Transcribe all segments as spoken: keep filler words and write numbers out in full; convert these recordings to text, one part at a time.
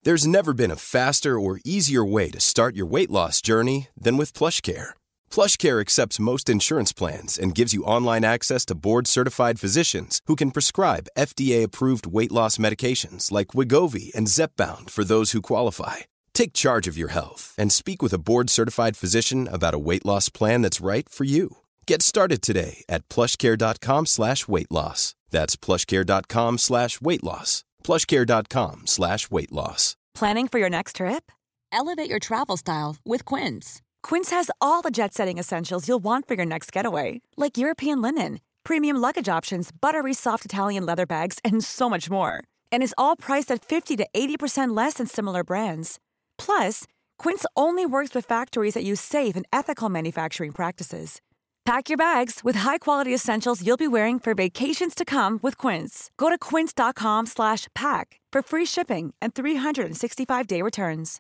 There's never been a faster or easier way to start your weight loss journey than with PlushCare. PlushCare accepts most insurance plans and gives you online access to board-certified physicians who can prescribe F D A-approved weight loss medications like Wegovy and Zepbound for those who qualify. Take charge of your health and speak with a board-certified physician about a weight loss plan that's right for you. Get started today at plushcare.com slash weight loss. That's plushcare.com slash weight loss. plushcare.com slash weight loss. Planning for your next trip? Elevate your travel style with Quince. Quince has all the jet-setting essentials you'll want for your next getaway, like European linen, premium luggage options, buttery soft Italian leather bags, and so much more. And is all priced at fifty to eighty percent less than similar brands. Plus, Quince only works with factories that use safe and ethical manufacturing practices. Pack your bags with high-quality essentials you'll be wearing for vacations to come with Quince. Go to quince.com slash pack for free shipping and three sixty-five day returns.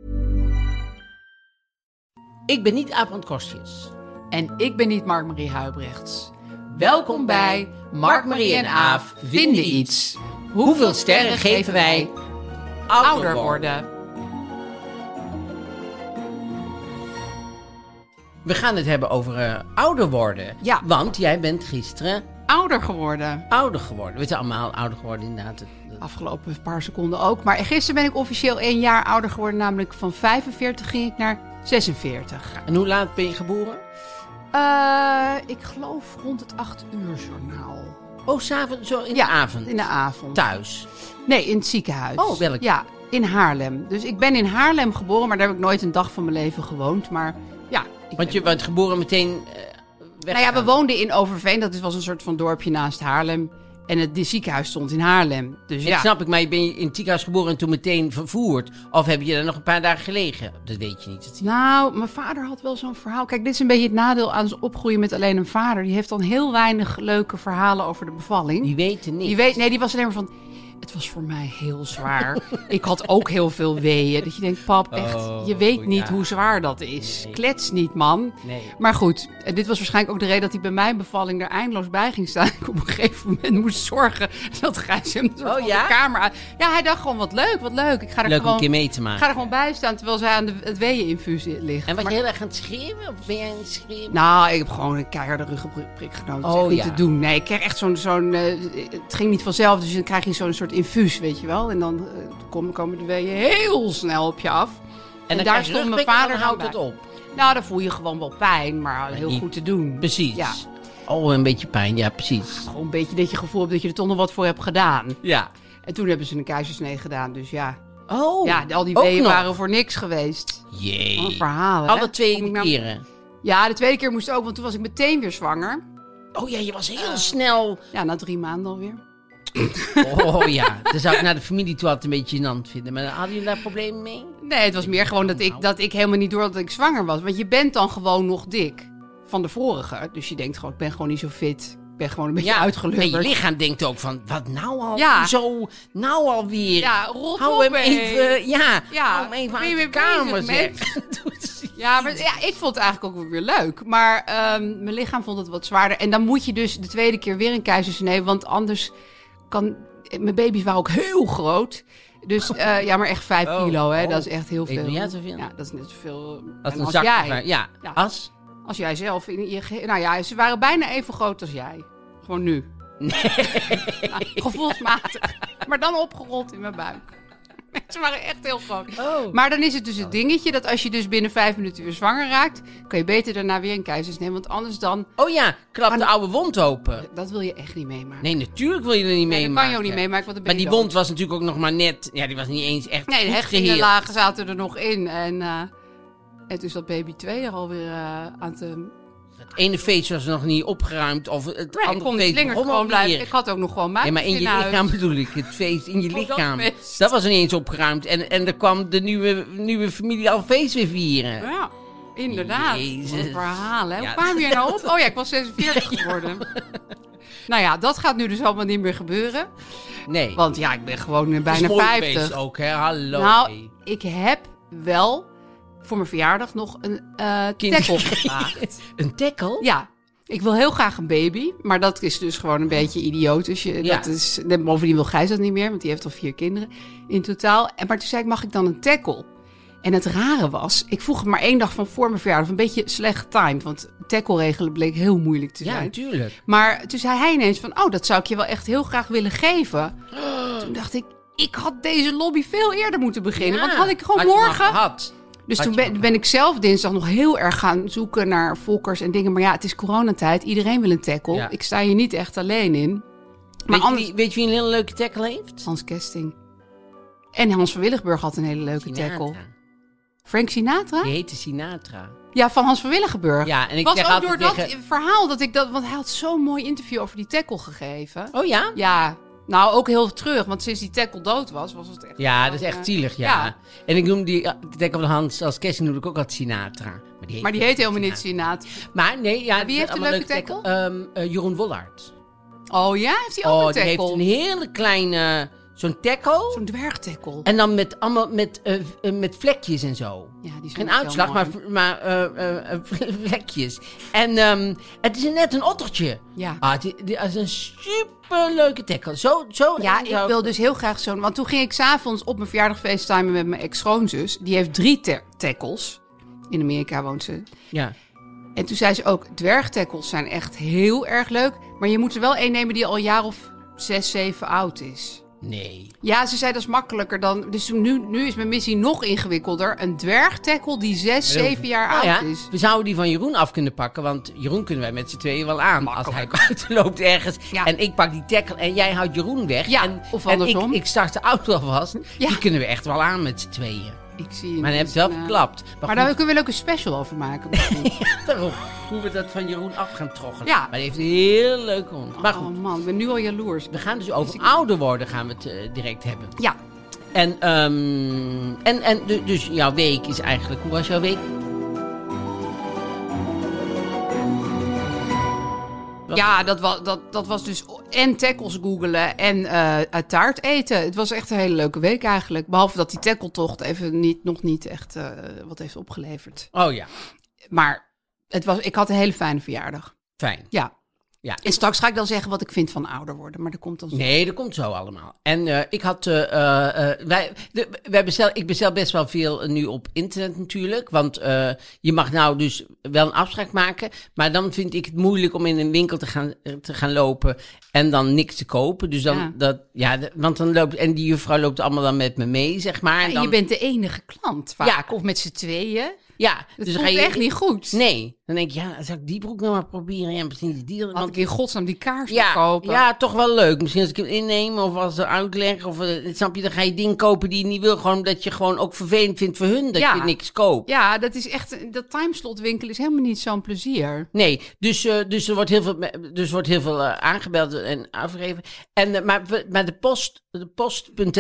Ik ben niet Aaf van het Kostjes. En ik ben niet Mark-Marie Huibrechts. Welkom bij Mark-Marie en Aaf vinden iets. Hoeveel sterren geven wij ouder worden? We gaan het hebben over uh, ouder worden. Ja. Want jij bent gisteren Ouder geworden. ouder geworden. We zijn allemaal ouder geworden inderdaad. Afgelopen paar seconden ook. Maar gisteren ben ik officieel één jaar ouder geworden. Namelijk van vijfenveertig ging ik naar zesenveertig. En hoe laat ben je geboren? Uh, ik geloof rond het acht uur journaal. Oh, s'avonds, zo in Ja, de avond? in de avond. Thuis? Nee, in het ziekenhuis. Oh, welk? Ja, in Haarlem. Dus ik ben in Haarlem geboren, maar daar heb ik nooit een dag van mijn leven gewoond. Maar ja. Ik Want je ben... bent geboren meteen uh, weg. Nou ja, we woonden in Overveen. Dat was een soort van dorpje naast Haarlem. En het de ziekenhuis stond in Haarlem. Dus Ja. ja. snap ik, maar ben je in het ziekenhuis geboren en toen meteen vervoerd? Of heb je daar nog een paar dagen gelegen? Dat weet je niet. Dat Nou, mijn vader had wel zo'n verhaal. Kijk, dit is een beetje het nadeel aan het opgroeien met alleen een vader. Die heeft dan heel weinig leuke verhalen over de bevalling. Die weten niet. Die weet, nee, die was alleen maar van... Het was voor mij heel zwaar. Ik had ook heel veel weeën. Dat je denkt, pap, echt, Oh, je weet niet ja. hoe zwaar dat is. Nee. Klets niet, man. Nee. Maar goed, en dit was waarschijnlijk ook de reden dat hij bij mijn bevalling er eindeloos bij ging staan. Ik op een gegeven moment moest zorgen dat Gijs hem zo Oh, van ja? de kamer uit... Ja, hij dacht gewoon, wat leuk, wat leuk. Ik ga er Leuk om gewoon, een keer mee te ik maken. ga er gewoon bij staan terwijl zij aan de, het weeëninfuus ligt. En was Maar- je heel erg aan het schreeuwen? Of ben jij aan het schreeuwen? Nou, ik heb gewoon een keiharde ruggenprik genomen. Dat is Oh, echt niet ja. te doen. Nee, ik kreeg echt zo'n... zo'n uh, het ging niet vanzelf, dus dan krijg je zo'n soort infuus, weet je wel. En dan uh, komen, komen de weeën heel snel op je af. en dan daar krijg je stond mijn rugprik en vader dan houdt bij. het op. Nou, dan voel je gewoon wel pijn, maar heel niet- goed te doen. Precies. Ja. Oh, een beetje pijn. Ja, precies. Gewoon een beetje dat je gevoel hebt dat je er toch nog wat voor hebt gedaan. Ja. En toen hebben ze een keizersnee gedaan, dus ja. Oh. ja, al die ook weeën nog? waren voor niks geweest. Jee. Wat een verhaal, hè? Alle twee Kom ik nou- keren. Ja, de tweede keer moest ook, want toen was ik meteen weer zwanger. Oh ja, je was heel snel. Ja, na drie maanden alweer. Oh ja, dan zou ik naar de familie toe altijd een beetje gênant vinden. Maar hadden jullie daar problemen mee? Nee, het was meer gewoon dat ik, dat ik helemaal niet door had dat ik zwanger was. Want je bent dan gewoon nog dik van de vorige. Dus je denkt gewoon, ik ben gewoon niet zo fit. Ik ben gewoon een beetje Ja, uitgelubberd. maar je lichaam denkt ook van, wat nou al? Ja. Zo, nou alweer. Ja, rot Hou op, hem hé. even, ja, Ja, hou hem even ben uit je de weer kamer, bezig zeg. met- Ja, maar ja, ik vond het eigenlijk ook wel weer leuk. Maar ehm, mijn lichaam vond het wat zwaarder. En dan moet je dus de tweede keer weer een keizersnee. Want anders kan... Mijn baby's waren ook heel groot. Dus uh, ja, maar echt vijf Oh, kilo, hè. oh. Dat is echt heel Ik veel. doe jij zoveel? Ja, dat is net zoveel Als en een als zak. jij. Ja. Ja. As? Als jij zelf. In je, ge- nou ja, ze waren bijna even groot als jij. Gewoon nu. Nee. Nou, gevoelsmatig. Maar dan opgerold in mijn buik. Ze waren echt heel groot. Oh. Maar dan is het dus het dingetje dat als je dus binnen vijf minuten weer zwanger raakt, kan je beter daarna weer een keizersnee. Want anders dan... Oh ja, klap Maar- de oude wond open. Dat wil je echt niet meemaken. Nee, natuurlijk wil je er niet Nee, meemaken. dat kan je ook niet meemaken, want dan ben Maar je die wond dood. was natuurlijk ook nog maar net... Ja, die was niet eens echt Nee, de goed hechtingen geheeld. lagen zaten er nog in. En, uh, en toen zat baby twee er alweer uh, aan te... Het ene feest was nog niet opgeruimd. Of het Nee, ik andere kon de feest slingers begon gewoon blijven. alweer. Ik had ook nog gewoon Ja, maar in je huis. lichaam bedoel ik. Het feest in je Oh, dat lichaam. feest. Dat was niet eens opgeruimd. En, en er kwam de nieuwe, nieuwe familie al feest weer vieren. Ja, inderdaad. Jezus. Wat een verhaal, hè? Hoe Ja. kwamen we hier nou op? Oh ja, ik was zesenveertig geworden. Nou ja, dat gaat nu dus allemaal niet meer gebeuren. Nee. Want ja, ik ben gewoon uh, Het is bijna mooi vijftig. geweest ook, hè? Hallo. Nou, hey. ik heb wel voor mijn verjaardag nog een uh, Kind tackle gevraagd. Een tackle? Ja, Ik wil heel graag een baby, maar dat is dus gewoon een beetje idioot. Dus je, Ja. dat is, bovendien wil Gijs dat niet meer, want die heeft al vier kinderen in totaal. En, maar toen zei ik, mag ik dan een tackle? En het rare was, ik vroeg het maar één dag van voor mijn verjaardag. Een beetje slecht getimed, want tackle regelen bleek heel moeilijk te Ja, zijn. natuurlijk. Maar toen zei hij ineens van, oh, dat zou ik je wel echt heel graag willen geven. Toen dacht ik, ik had deze lobby veel eerder moeten beginnen. Want had ik gewoon Had je maar morgen... gehad. Dus Had toen je ben, maar ben ik zelf dinsdag nog heel erg gaan zoeken naar volkers en dingen. Maar ja, het is coronatijd. Iedereen wil een tackle. Ja. Ik sta hier niet echt alleen in. Maar Weet je, anders... wie, weet je wie een hele leuke tackle heeft? Hans Kesting. En Hans van Willigenburg had een hele leuke Sinatra. tackle. Frank Sinatra? Die heette Sinatra. Ja, van Hans van Willigenburg. Ja, en ik was zeg ook altijd door dat tegen- verhaal dat ik dat... Want hij had zo'n mooi interview over die tackle gegeven. Oh ja? Ja, nou ook heel terug. Want sinds die tackle dood was, was het echt... Ja, dat is echt eh, zielig, ja. ja. En ik noem die, uh, die tackle van Hans als Kesting noemde ik ook altijd Sinatra. Maar die heet, Maar die heet helemaal niet Sinatra. Maar nee, ja. Wie heeft een allemaal leuke tackle? Ehm, uh, Jeroen Wollard. Oh ja, heeft hij ook Oh, een die heeft tackle? een hele kleine, zo'n tackle. Zo'n dwergtackle. En dan met allemaal met, uh, uh, met vlekjes en zo. Ja, die is Geen ook heel uitslag, mooi. maar, maar uh, uh, uh, vlekjes. En um, het is net een ottertje. Ja. Ah, die, die is een superleuke tackle. Zo, zo, Ja, ik zo- wil dus heel graag zo'n... Want toen ging ik s'avonds op mijn verjaardag facetimen met mijn ex-schoonzus. Die heeft drie ta- tackles. In Amerika woont ze. Ja. En toen zei ze ook, dwergtackles zijn echt heel erg leuk. Maar je moet er wel één nemen die al een jaar of zes, zeven oud is. Nee. Ja, ze zei dat is makkelijker dan... Dus nu, nu is mijn missie nog ingewikkelder. Een dwergtackle die zes, zeven jaar Nou oud ja, is. we zouden die van Jeroen af kunnen pakken. Want Jeroen kunnen wij met z'n tweeën wel aan. Als hij buiten loopt ergens. Ja. En ik pak die tackle en jij houdt Jeroen weg. Ja, en, of en andersom. ik, ik start de auto alvast. Ja. Die kunnen we echt wel aan met z'n tweeën. Ik zie je Maar dan heb niet. je het wel Nou, verklapt. Maar, Maar goed, daar kunnen we ook een special over maken. misschien. daarom, hoe we dat van Jeroen af gaan troggelen. Ja. Maar die heeft een heel leuke hond. Maar goed, Oh man, ik ben nu al jaloers. we gaan dus over ouder worden gaan we het eh, direct hebben. Ja, En, ehm, en, en du- dus jouw week is eigenlijk... Hoe was jouw week? Wat? ja dat, was, dat, dat was dus en tackles googelen en eh, uit taart eten. Het was echt een hele leuke week eigenlijk. Behalve dat die tackletocht even niet, nog niet echt eh, wat heeft opgeleverd. Oh ja, Maar het was, ik had een hele fijne verjaardag. fijn. Ja. Ja. En straks ga ik dan zeggen wat ik vind van ouder worden. Maar dat komt dan zo. Nee, dat komt zo allemaal. En eh, ik had, eh, eh, eh, wij, de, wij bestel, ik bestel best wel veel eh, nu op internet natuurlijk. Want eh, je mag nou dus wel een afspraak maken. Maar dan vind ik het moeilijk om in een winkel te gaan, eh, te gaan lopen en dan niks te kopen. Dus dan, Ja. dat, ja, de- want dan loopt, en die juffrouw loopt allemaal dan met me mee, zeg maar. En En dan, je bent de enige klant vaak. Ja. Of met z'n tweeën. ja, Dat dus voelt dan ga je echt niet goed. Nee, dan denk je, ja, zou ik die broek nou maar proberen? Ja, misschien is die. Had Want ik in godsnaam die kaars ja, kopen. ja, toch wel leuk. Misschien als ik hem inneem of als ze uitleg. Of, eh, snap je, dan ga je dingen kopen die je niet wil. Gewoon omdat je gewoon ook vervelend vindt voor hun dat Ja. je niks koopt. Ja, dat is echt... Dat timeslot winkel is helemaal niet zo'n plezier. Nee, dus, eh, dus er wordt heel veel, dus wordt heel veel eh, aangebeld en afgegeven. En, eh, maar, we- maar de post, de post.nl...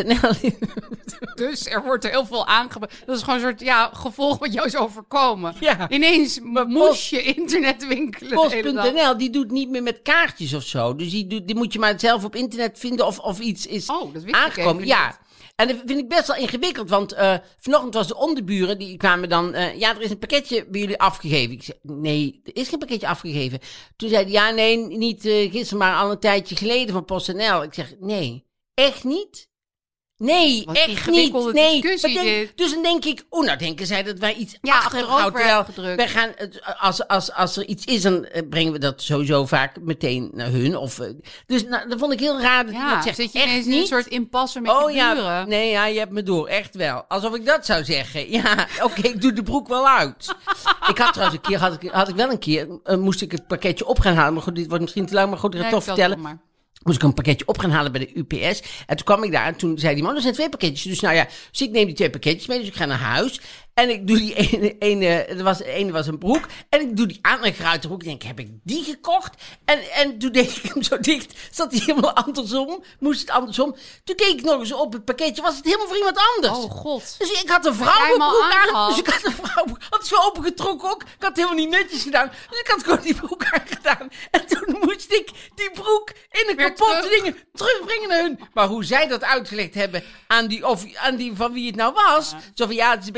Dus er wordt heel veel aangebeld. Dat is gewoon een soort ja, gevolg wat jou is overkomen. Ja. Ineens Maar moest post- je internet winkelen. de hele dag. Post.nl, die doet niet meer met kaartjes of zo. Dus die, doet, die moet je maar zelf op internet vinden of, of iets is Oh, dat wist ik aangekomen. even Ja. niet. En dat vind ik best wel ingewikkeld, want eh, vanochtend was de onderburen, die kwamen dan... eh, ja, er is een pakketje bij jullie afgegeven. Ik zei, nee, er is geen pakketje afgegeven. Toen zei hij, ja, nee, niet eh, gisteren, maar al een tijdje geleden van PostNL. Ik zeg, nee, echt niet? Nee, Wat echt ingewikkelde niet. Nee. discussie Wat denk- dit. Dus dan denk ik, oh, nou denken zij dat wij iets Ja, achter hebben achterover gehouden. hebben gedrukt. Wij gaan, het- als, als, als er iets is, dan eh, brengen we dat sowieso vaak meteen naar hun. Of, eh, dus nou, dat vond ik heel raar dat Ja, iemand zegt, zit je echt ineens in niet? een soort impasse met Oh je ja, buren. nee, ja, je hebt me door, echt wel. Alsof ik dat zou zeggen. Ja, oké, ik doe de broek wel uit. Ik had trouwens een keer, had ik, had ik wel een keer, eh, moest ik het pakketje op gaan halen. Maar goed, dit wordt misschien te lang, maar goed, ik ga Nee, het toch vertel vertellen. het maar. Moest ik een pakketje op gaan halen bij de U P S. En toen kwam ik daar en toen zei die man, er zijn twee pakketjes. Dus nou ja, dus ik neem die twee pakketjes mee. Dus ik ga naar huis. En ik doe die ene, ene er was, de ene was een broek. En ik doe die andere geruite broek. Ik denk, heb ik die gekocht? En, en toen deed ik hem zo dicht. Zat hij helemaal andersom. Moest het andersom. Toen keek ik nog eens op het pakketje. Was het helemaal voor iemand anders. Oh god. Dus ik had een jij hem al vrouwenbroek aan. aangehad? Dus ik had een vrouwenbroek. Had zo opengetrokken ook. Ik had het helemaal niet netjes gedaan. Dus ik had gewoon die broek aangedaan. En toen moest ik die broek in een Weer kapotte terug. dingen terugbrengen naar hun. Maar hoe zij dat uitgelegd hebben aan die, of, aan die van wie het nou was. Zo van ja, het is een beetje kapot.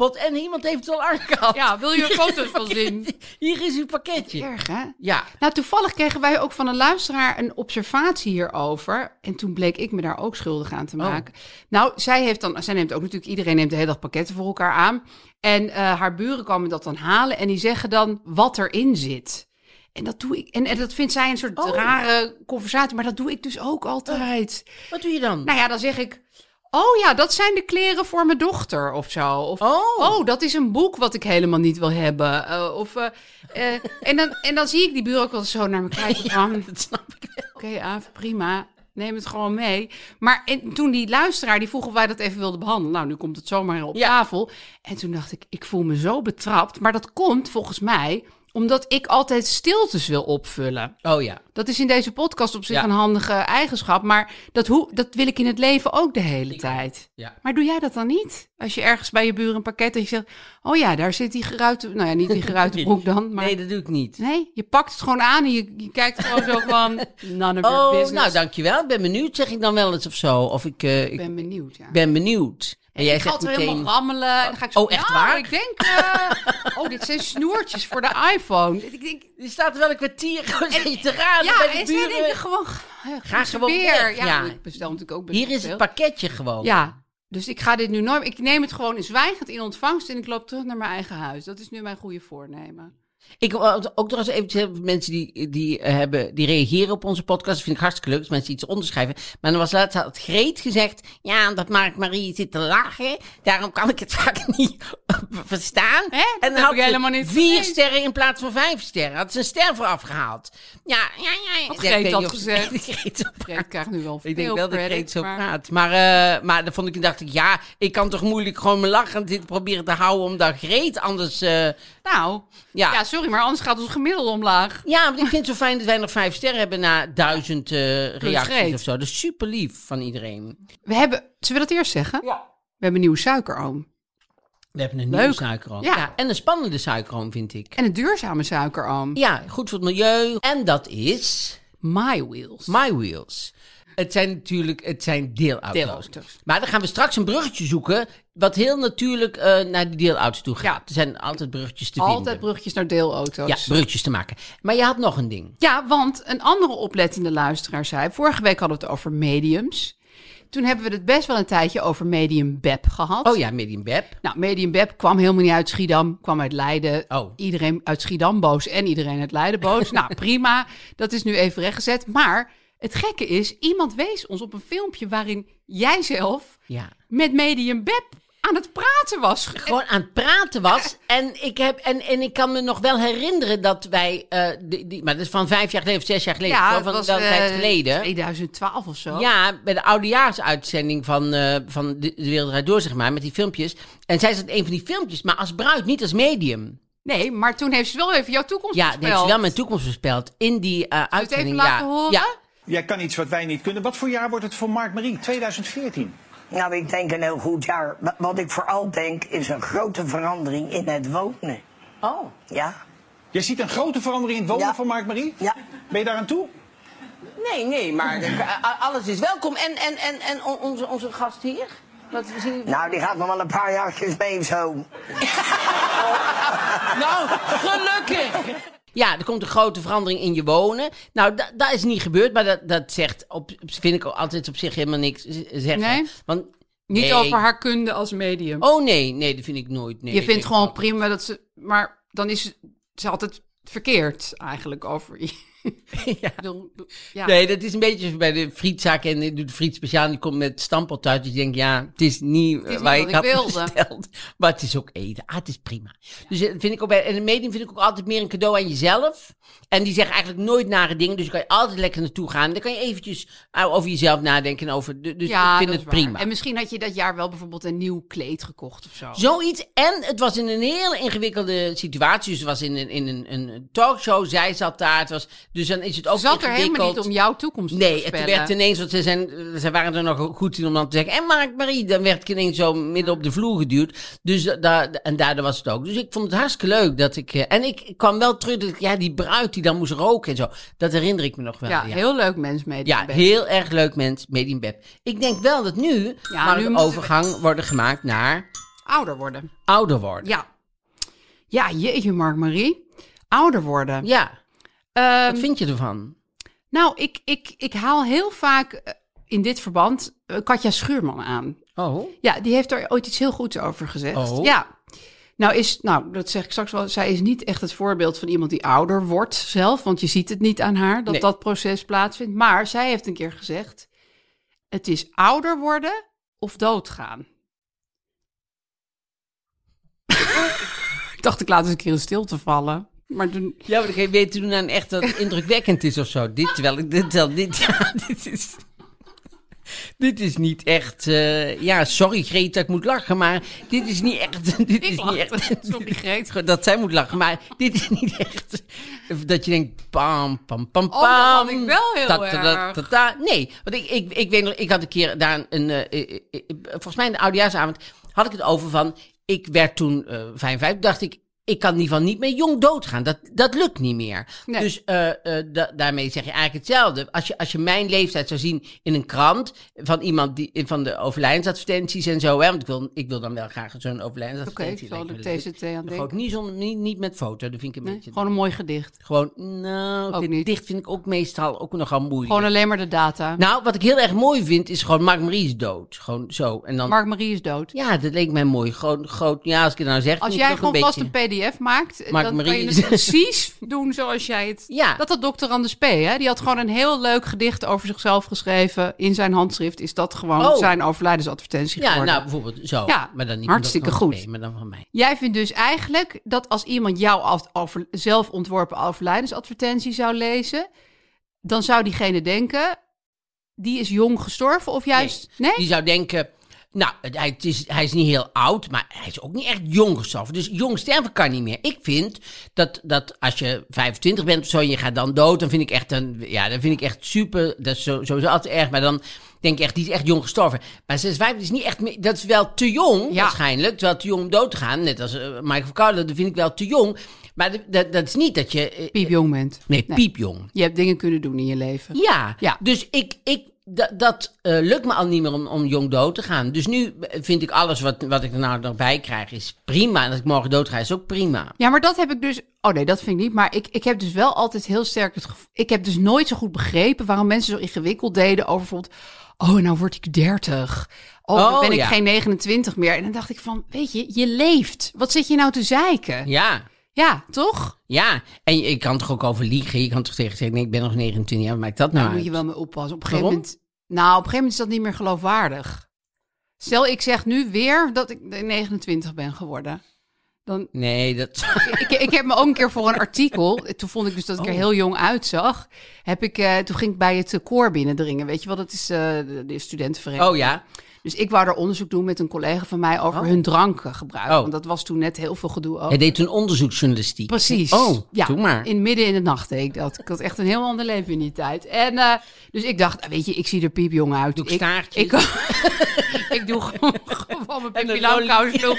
aanbod en iemand heeft het al aangehad. Ja, wil je er foto's van zien? Hier is uw pakketje. Erg, hè? Ja. Nou, toevallig kregen wij ook van een luisteraar een observatie hierover. En toen bleek ik me daar ook schuldig aan te maken. Oh. Nou, zij heeft dan, zij neemt ook natuurlijk, iedereen neemt de hele dag pakketten voor elkaar aan. En uh, haar buren komen dat dan halen en die zeggen dan wat erin zit. En dat doe ik. En, en dat vindt zij een soort oh. rare conversatie, maar dat doe ik dus ook altijd. Uh, wat doe je dan? Nou ja, dan zeg ik, oh ja, dat zijn de kleren voor mijn dochter of zo. Of, oh. oh, dat is een boek wat ik helemaal niet wil hebben. Uh, of, uh, uh, en, dan, en dan zie ik die buren ook wel zo naar me kijken van, ja, dat snap ik wel. Oké, okay, Aaf, prima. Neem het gewoon mee. Maar en, toen die luisteraar, die vroeg of wij dat even wilden behandelen. Nou, nu komt het zomaar op ja. tafel. En toen dacht ik, ik voel me zo betrapt. Maar dat komt volgens mij omdat ik altijd stiltes wil opvullen. Oh ja. Dat is in deze podcast op zich ja. een handige eigenschap. Maar dat, hoe, dat wil ik in het leven ook de hele ik, tijd. Ja. Maar doe jij dat dan niet? Als je ergens bij je buren een pakket en je zegt, oh ja, daar zit die geruite... Nou ja, niet die geruite broek dan. Maar... Nee, dat doe ik niet. Nee, je pakt het gewoon aan en je, je kijkt gewoon zo van, none of your oh, business. nou, dankjewel. Ik ben benieuwd, zeg ik dan wel eens of zo. Of ik, uh, ik ben benieuwd, ja. ben benieuwd. En jij ik zegt ga het meteen... helemaal rammelen. En dan ga ik zo, oh, echt nou, waar? Ik denk, uh, oh, dit zijn snoertjes voor de iPhone. Ik denk, die staat er wel een kwartier gewoon en, te raden ja, bij de en buren. Ja, en gewoon, ga gewoon weer. weg. Ja, Ja. ik bestel natuurlijk ook. Hier is het pakketje gewoon. Ja, dus ik ga dit nu nooit... Ik neem het gewoon zwijgend in ontvangst en ik loop terug naar mijn eigen huis. Dat is nu mijn goede voornemen. Ik wil ook nog eens even mensen die, die, hebben, die reageren op onze podcast. Dat vind ik hartstikke leuk, als mensen iets onderschrijven. Maar dan was laatst had Greet gezegd, ja, dat Mark-Marie zit te lachen. Daarom kan ik het vaak niet verstaan. Hè? Dat en dan had had ik helemaal niet vier gelezen. sterren in plaats van vijf sterren. Had ze een ster voor afgehaald. Ja, ja, ja. Wat Greet had of, gezegd. Greet, zo Greet krijgt nu wel veel ik denk wel credit, dat Greet zo maar... praat. Maar, uh, maar dan vond ik, dacht ik, ja, ik kan toch moeilijk gewoon mijn lachen dit proberen te houden, omdat Greet anders... Uh, nou, ja. ja, sorry, maar anders gaat ons gemiddelde omlaag. Ja, maar ik vind het zo fijn dat wij nog vijf sterren hebben na duizend uh, reacties Greet. of zo. Dat is super lief van iedereen. We hebben, zullen we dat eerst zeggen? Ja. We hebben een nieuwe suikeroom. We hebben een Leuk. nieuwe suikeroom. Ja. Ja, en een spannende suikeroom, vind ik. En een duurzame suikeroom. Ja, goed voor het milieu. En dat is... My Wheels. My Wheels. Het zijn natuurlijk het zijn deelauto's. Deelauto's. Maar dan gaan we straks een bruggetje zoeken, wat heel natuurlijk uh, naar die deelauto's toe gaat. Ja. Er zijn altijd bruggetjes te Altijd vinden. Altijd bruggetjes naar deelauto's. Ja, bruggetjes te maken. Maar je had nog een ding. Ja, want een andere oplettende luisteraar zei... Vorige week hadden we het over mediums. Toen hebben we het best wel een tijdje over Medium Beb gehad. Oh ja, Medium Beb. Nou, Medium Beb kwam helemaal niet uit Schiedam, kwam uit Leiden. Oh. Iedereen uit Schiedam boos en iedereen uit Leiden boos. Nou, prima. Dat is nu even rechtgezet. Maar het gekke is, iemand wees ons op een filmpje waarin jij zelf ja. met Medium Beb aan het praten was. Gewoon aan het praten was. En ik, heb, en, en ik kan me nog wel herinneren dat wij... Uh, die, die, maar dat is van vijf jaar geleden of zes jaar geleden. Ja, van dat was wel een tijd uh, geleden. twintig twaalf of zo. Ja, bij de oudejaarsuitzending van, uh, van de, de Wereld Draait Door, zeg maar, met die filmpjes. En zij zat een van die filmpjes, maar als bruid, niet als medium. Nee, maar toen heeft ze wel even jouw toekomst ja, voorspeld. Ja, heeft ze wel mijn toekomst voorspeld. In die uh, uitzending. Kun je het even laten ja. horen? Ja. Jij kan iets wat wij niet kunnen. Wat voor jaar wordt het voor Mark-Marie? twintig veertien. Nou, ik denk een heel goed jaar. Wat ik vooral denk is een grote verandering in het wonen. Oh. Ja. Je ziet een grote verandering in het wonen ja. van Mark-Marie? Ja. Ben je daar aan toe? Nee, nee, maar alles is welkom. En, en, en, en onze, onze gast hier? Wat we zien... Nou, die gaat nog wel een paar jaartjes mee zo. Nou, gelukkig! Ja, er komt een grote verandering in je wonen. Nou, da- dat is niet gebeurd, maar dat, dat zegt op, vind ik altijd op zich helemaal niks zeggen. Nee? Want, Niet nee. over haar kunde als medium. Oh nee, nee, dat vind ik nooit. Nee, je ik vindt denk gewoon wel. prima dat ze... Maar dan is ze altijd verkeerd eigenlijk over je. Ja. Ik bedoel, ja. Nee, dat is een beetje bij de frietzaak en ik doe de friet speciaal. Die komt met stampot uit. Dus je denkt, ja, het is niet, is niet waar wat ik ik had wilde. besteld. Maar het is ook eten. Ah, het is prima. Dus dat vind ik ook bij, en een medium vind ik ook altijd meer een cadeau aan jezelf. En die zeggen eigenlijk nooit nare dingen. Dus kan je altijd lekker naartoe gaan. Dan kan je eventjes over jezelf nadenken. En over, dus Ja, ik vind dat het is waar. prima. En misschien had je dat jaar wel bijvoorbeeld een nieuw kleed gekocht of zo. Zoiets. En het was in een hele ingewikkelde situatie. Dus het was in een, in een, een talkshow. Zij zat daar. Het was, dus dan is het ook Ze zat er helemaal ingewikkeld. niet om jouw toekomst te Nee, het voorspellen. werd ineens, want ze, zijn, ze waren er nog goed in om dan te zeggen, en Mark-Marie, dan werd ik ineens zo midden op de vloer geduwd. Dus da, en daardoor was het ook. Dus ik vond het hartstikke leuk dat ik, en ik, ik kwam wel terug, dat ik, ja, die bruid die dan moest roken en zo, dat herinner ik me nog wel. Ja, ja. heel leuk mens, medium. Ja, Beb. heel erg leuk mens, Medium Beb. Ik denk wel dat nu Ja, mag nu de moeten overgang worden gemaakt naar Ouder worden. Ouder worden. Ja. Ja, jeetje, Mark-Marie. Ouder worden. Ja. Um, Wat vind je ervan? Nou, ik, ik, ik haal heel vaak uh, in dit verband uh, Katja Schuurman aan. Oh. Ja, die heeft er ooit iets heel goeds over gezegd. Oh. Ja. Nou, is, nou, dat zeg ik straks wel. Zij is niet echt het voorbeeld van iemand die ouder wordt zelf. Want je ziet het niet aan haar dat nee. dat proces plaatsvindt. Maar zij heeft een keer gezegd: het is ouder worden of doodgaan. Ik dacht, ik laat eens een keer in stilte vallen. Maar toen... Ja, maar dan ga je weten doen aan echt dat het indrukwekkend is of zo. Dit, terwijl ik dit, terwijl dit, ja, dit is... Dit is niet echt... Uh, ja, sorry Greet dat ik moet lachen, maar dit is niet echt... Dit Ik is lach, niet echt sorry Greet. dat zij moet lachen, maar dit is niet echt... Dat je denkt, pam, pam, pam, pam. Oh, dat had ik wel heel ta, ta, ta, erg. ta, ta. Nee, want ik, ik, ik weet nog, ik had een keer daar een... Uh, uh, uh, volgens mij in de oudejaarsavond had ik het over van... Ik werd toen uh, vijfenvijftig, dacht ik... Ik kan in ieder geval niet meer jong doodgaan. Dat, dat lukt niet meer. Nee. Dus uh, uh, da- daarmee zeg je eigenlijk hetzelfde. Als je, als je mijn leeftijd zou zien in een krant... van iemand die van de overlijdensadvertenties en zo... Hè, want ik wil, ik wil dan wel graag zo'n overlijdensadvertentie. Oké, okay, ik zal de T Z T aan denken. Gewoon niet, zonder, niet, niet met foto, dat vind ik een Nee, beetje... gewoon een mooi gedicht. Gewoon, nou, Ook dit niet. dicht vind ik ook meestal ook nogal moeilijk. Gewoon alleen maar de data. Nou, wat ik heel erg mooi vind, is gewoon Mark-Marie is dood. Gewoon zo. En dan, Mark-Marie is dood. ja, dat leek mij mooi. Gewoon groot, ja, als ik het nou zeg... Als vind ik jij het gewoon ook vast beetje... een P D F maakt, dan Mark-Marie kan je is- het precies doen zoals jij het... Ja. Dat had dokter Anders P. Hè? Die had gewoon een heel leuk gedicht over zichzelf geschreven. In zijn handschrift is dat gewoon Oh. zijn overlijdensadvertentie Ja, geworden. nou, bijvoorbeeld zo. Ja, maar dan niet hartstikke van Frans goed. P, maar dan van mij. Jij vindt dus eigenlijk dat als iemand jouw af- over, zelf ontworpen overlijdensadvertentie zou lezen... dan zou diegene denken, die is jong gestorven of juist... Nee? Die zou denken, nou, hij, het is, hij is niet heel oud, maar hij is ook niet echt jong gestorven. Dus jong sterven kan niet meer. Ik vind dat, dat als je vijfentwintig bent of zo en je gaat dan dood, dan vind ik echt, een, ja, dan vind ik echt super, dat is zo- sowieso altijd erg, maar dan denk ik echt, die is echt jong gestorven. Maar zesenvijftig is niet echt meer, dat is wel te jong Ja. waarschijnlijk, terwijl te jong om dood te gaan, net als uh, Michael Verkouwen, dat vind ik wel te jong. Maar de- dat, dat is niet dat je... uh, Piepjong bent. Nee, Nee. piepjong. Je hebt dingen kunnen doen in je leven. Ja, Ja. dus ik, ik, dat, dat uh, lukt me al niet meer om, om jong dood te gaan. Dus nu vind ik alles wat, wat ik er nou nog bij krijg is prima. En als ik morgen dood ga is ook prima. Ja, maar dat heb ik dus... Oh nee, dat vind ik niet. Maar ik, ik heb dus wel altijd heel sterk het gevoel... Ik heb dus nooit zo goed begrepen waarom mensen zo ingewikkeld deden over bijvoorbeeld... Oh, nou word ik dertig. Oh, dan Oh, ben ik ja. geen negenentwintig meer. En dan dacht ik van, weet je, je leeft. Wat zit je nou te zeiken? Ja, Ja, toch? ja. En je, je kan toch ook over liegen. Je kan toch tegen zeggen, nee, ik ben nog negenentwintig jaar. Wat maakt dat nou Daar uit? moet je wel mee oppassen. Op een gegeven Waarom? moment... Nou, op een gegeven moment is dat niet meer geloofwaardig. Stel, ik zeg nu weer dat ik negenentwintig ben geworden. Dan, Nee, dat... ik, ik heb me ook een keer voor een artikel... Toen vond ik dus dat ik er Oh. heel jong uitzag. Heb ik, uh, toen ging ik bij het koor binnendringen. Weet je wel, dat is uh, de, de studentenvereniging. Oh ja. Dus ik wou er onderzoek doen met een collega van mij... over Oh. hun drankgebruik. Oh. Want dat was toen net heel veel gedoe over. Hij deed toen onderzoeksjournalistiek. Precies. Oh, ja, doe maar. in midden in de nacht deed ik dat. Ik had echt een heel ander leven in die tijd. En uh, dus ik dacht, weet je, ik zie er piepjong uit. Doe ik ik, staartjes. ik, ik doe gewoon, gewoon mijn En Pippi een Langkous-look.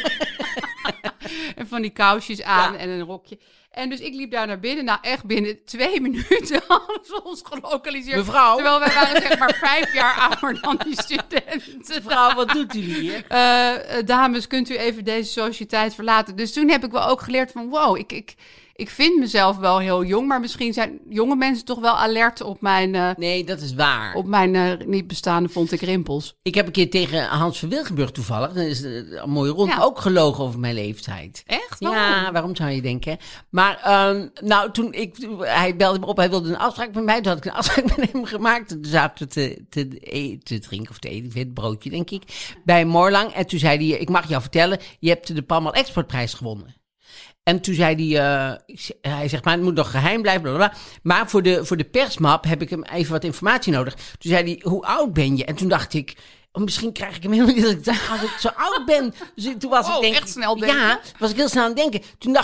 En van die kousjes aan en een rokje. En dus ik liep daar naar binnen. Nou, echt binnen twee minuten hadden ze ons gelokaliseerd. Mevrouw. Terwijl wij waren zeg maar vijf jaar ouder dan die studenten. Mevrouw, wat doet u hier? Uh, uh, dames, kunt u even deze sociëteit verlaten? Dus toen heb ik wel ook geleerd van... wow, ik, ik, ik vind mezelf wel heel jong... maar misschien zijn jonge mensen toch wel alert op mijn... Uh, Nee, dat is waar. op mijn uh, niet bestaande vond ik rimpels. Ik heb een keer tegen Hans van Wilgenburg toevallig... dat is uh, een mooie rond, Ja. ook gelogen over mijn leeftijd. Echt? Ja, Waarom? waarom zou je denken? Maar um, nou, toen ik, hij belde me op, hij wilde een afspraak met mij. Toen had ik een afspraak met hem gemaakt. Toen zaten we te, te, te, te drinken of te eten, ik weet het broodje denk ik, bij Morlang. En toen zei hij, ik mag jou vertellen, je hebt de Palmal Exportprijs gewonnen. En toen zei hij, uh, ik z- hij zegt, maar het moet nog geheim blijven, blablabla. Maar voor de, voor de persmap heb ik hem even wat informatie nodig. Toen zei hij, hoe oud ben je? En toen dacht ik, oh, misschien krijg ik hem helemaal niet als ik, als ik zo oud ben. Dus toen was Wow, ik denk, echt snel denken. Ja, was ik heel snel aan het denken. Toen dacht ik,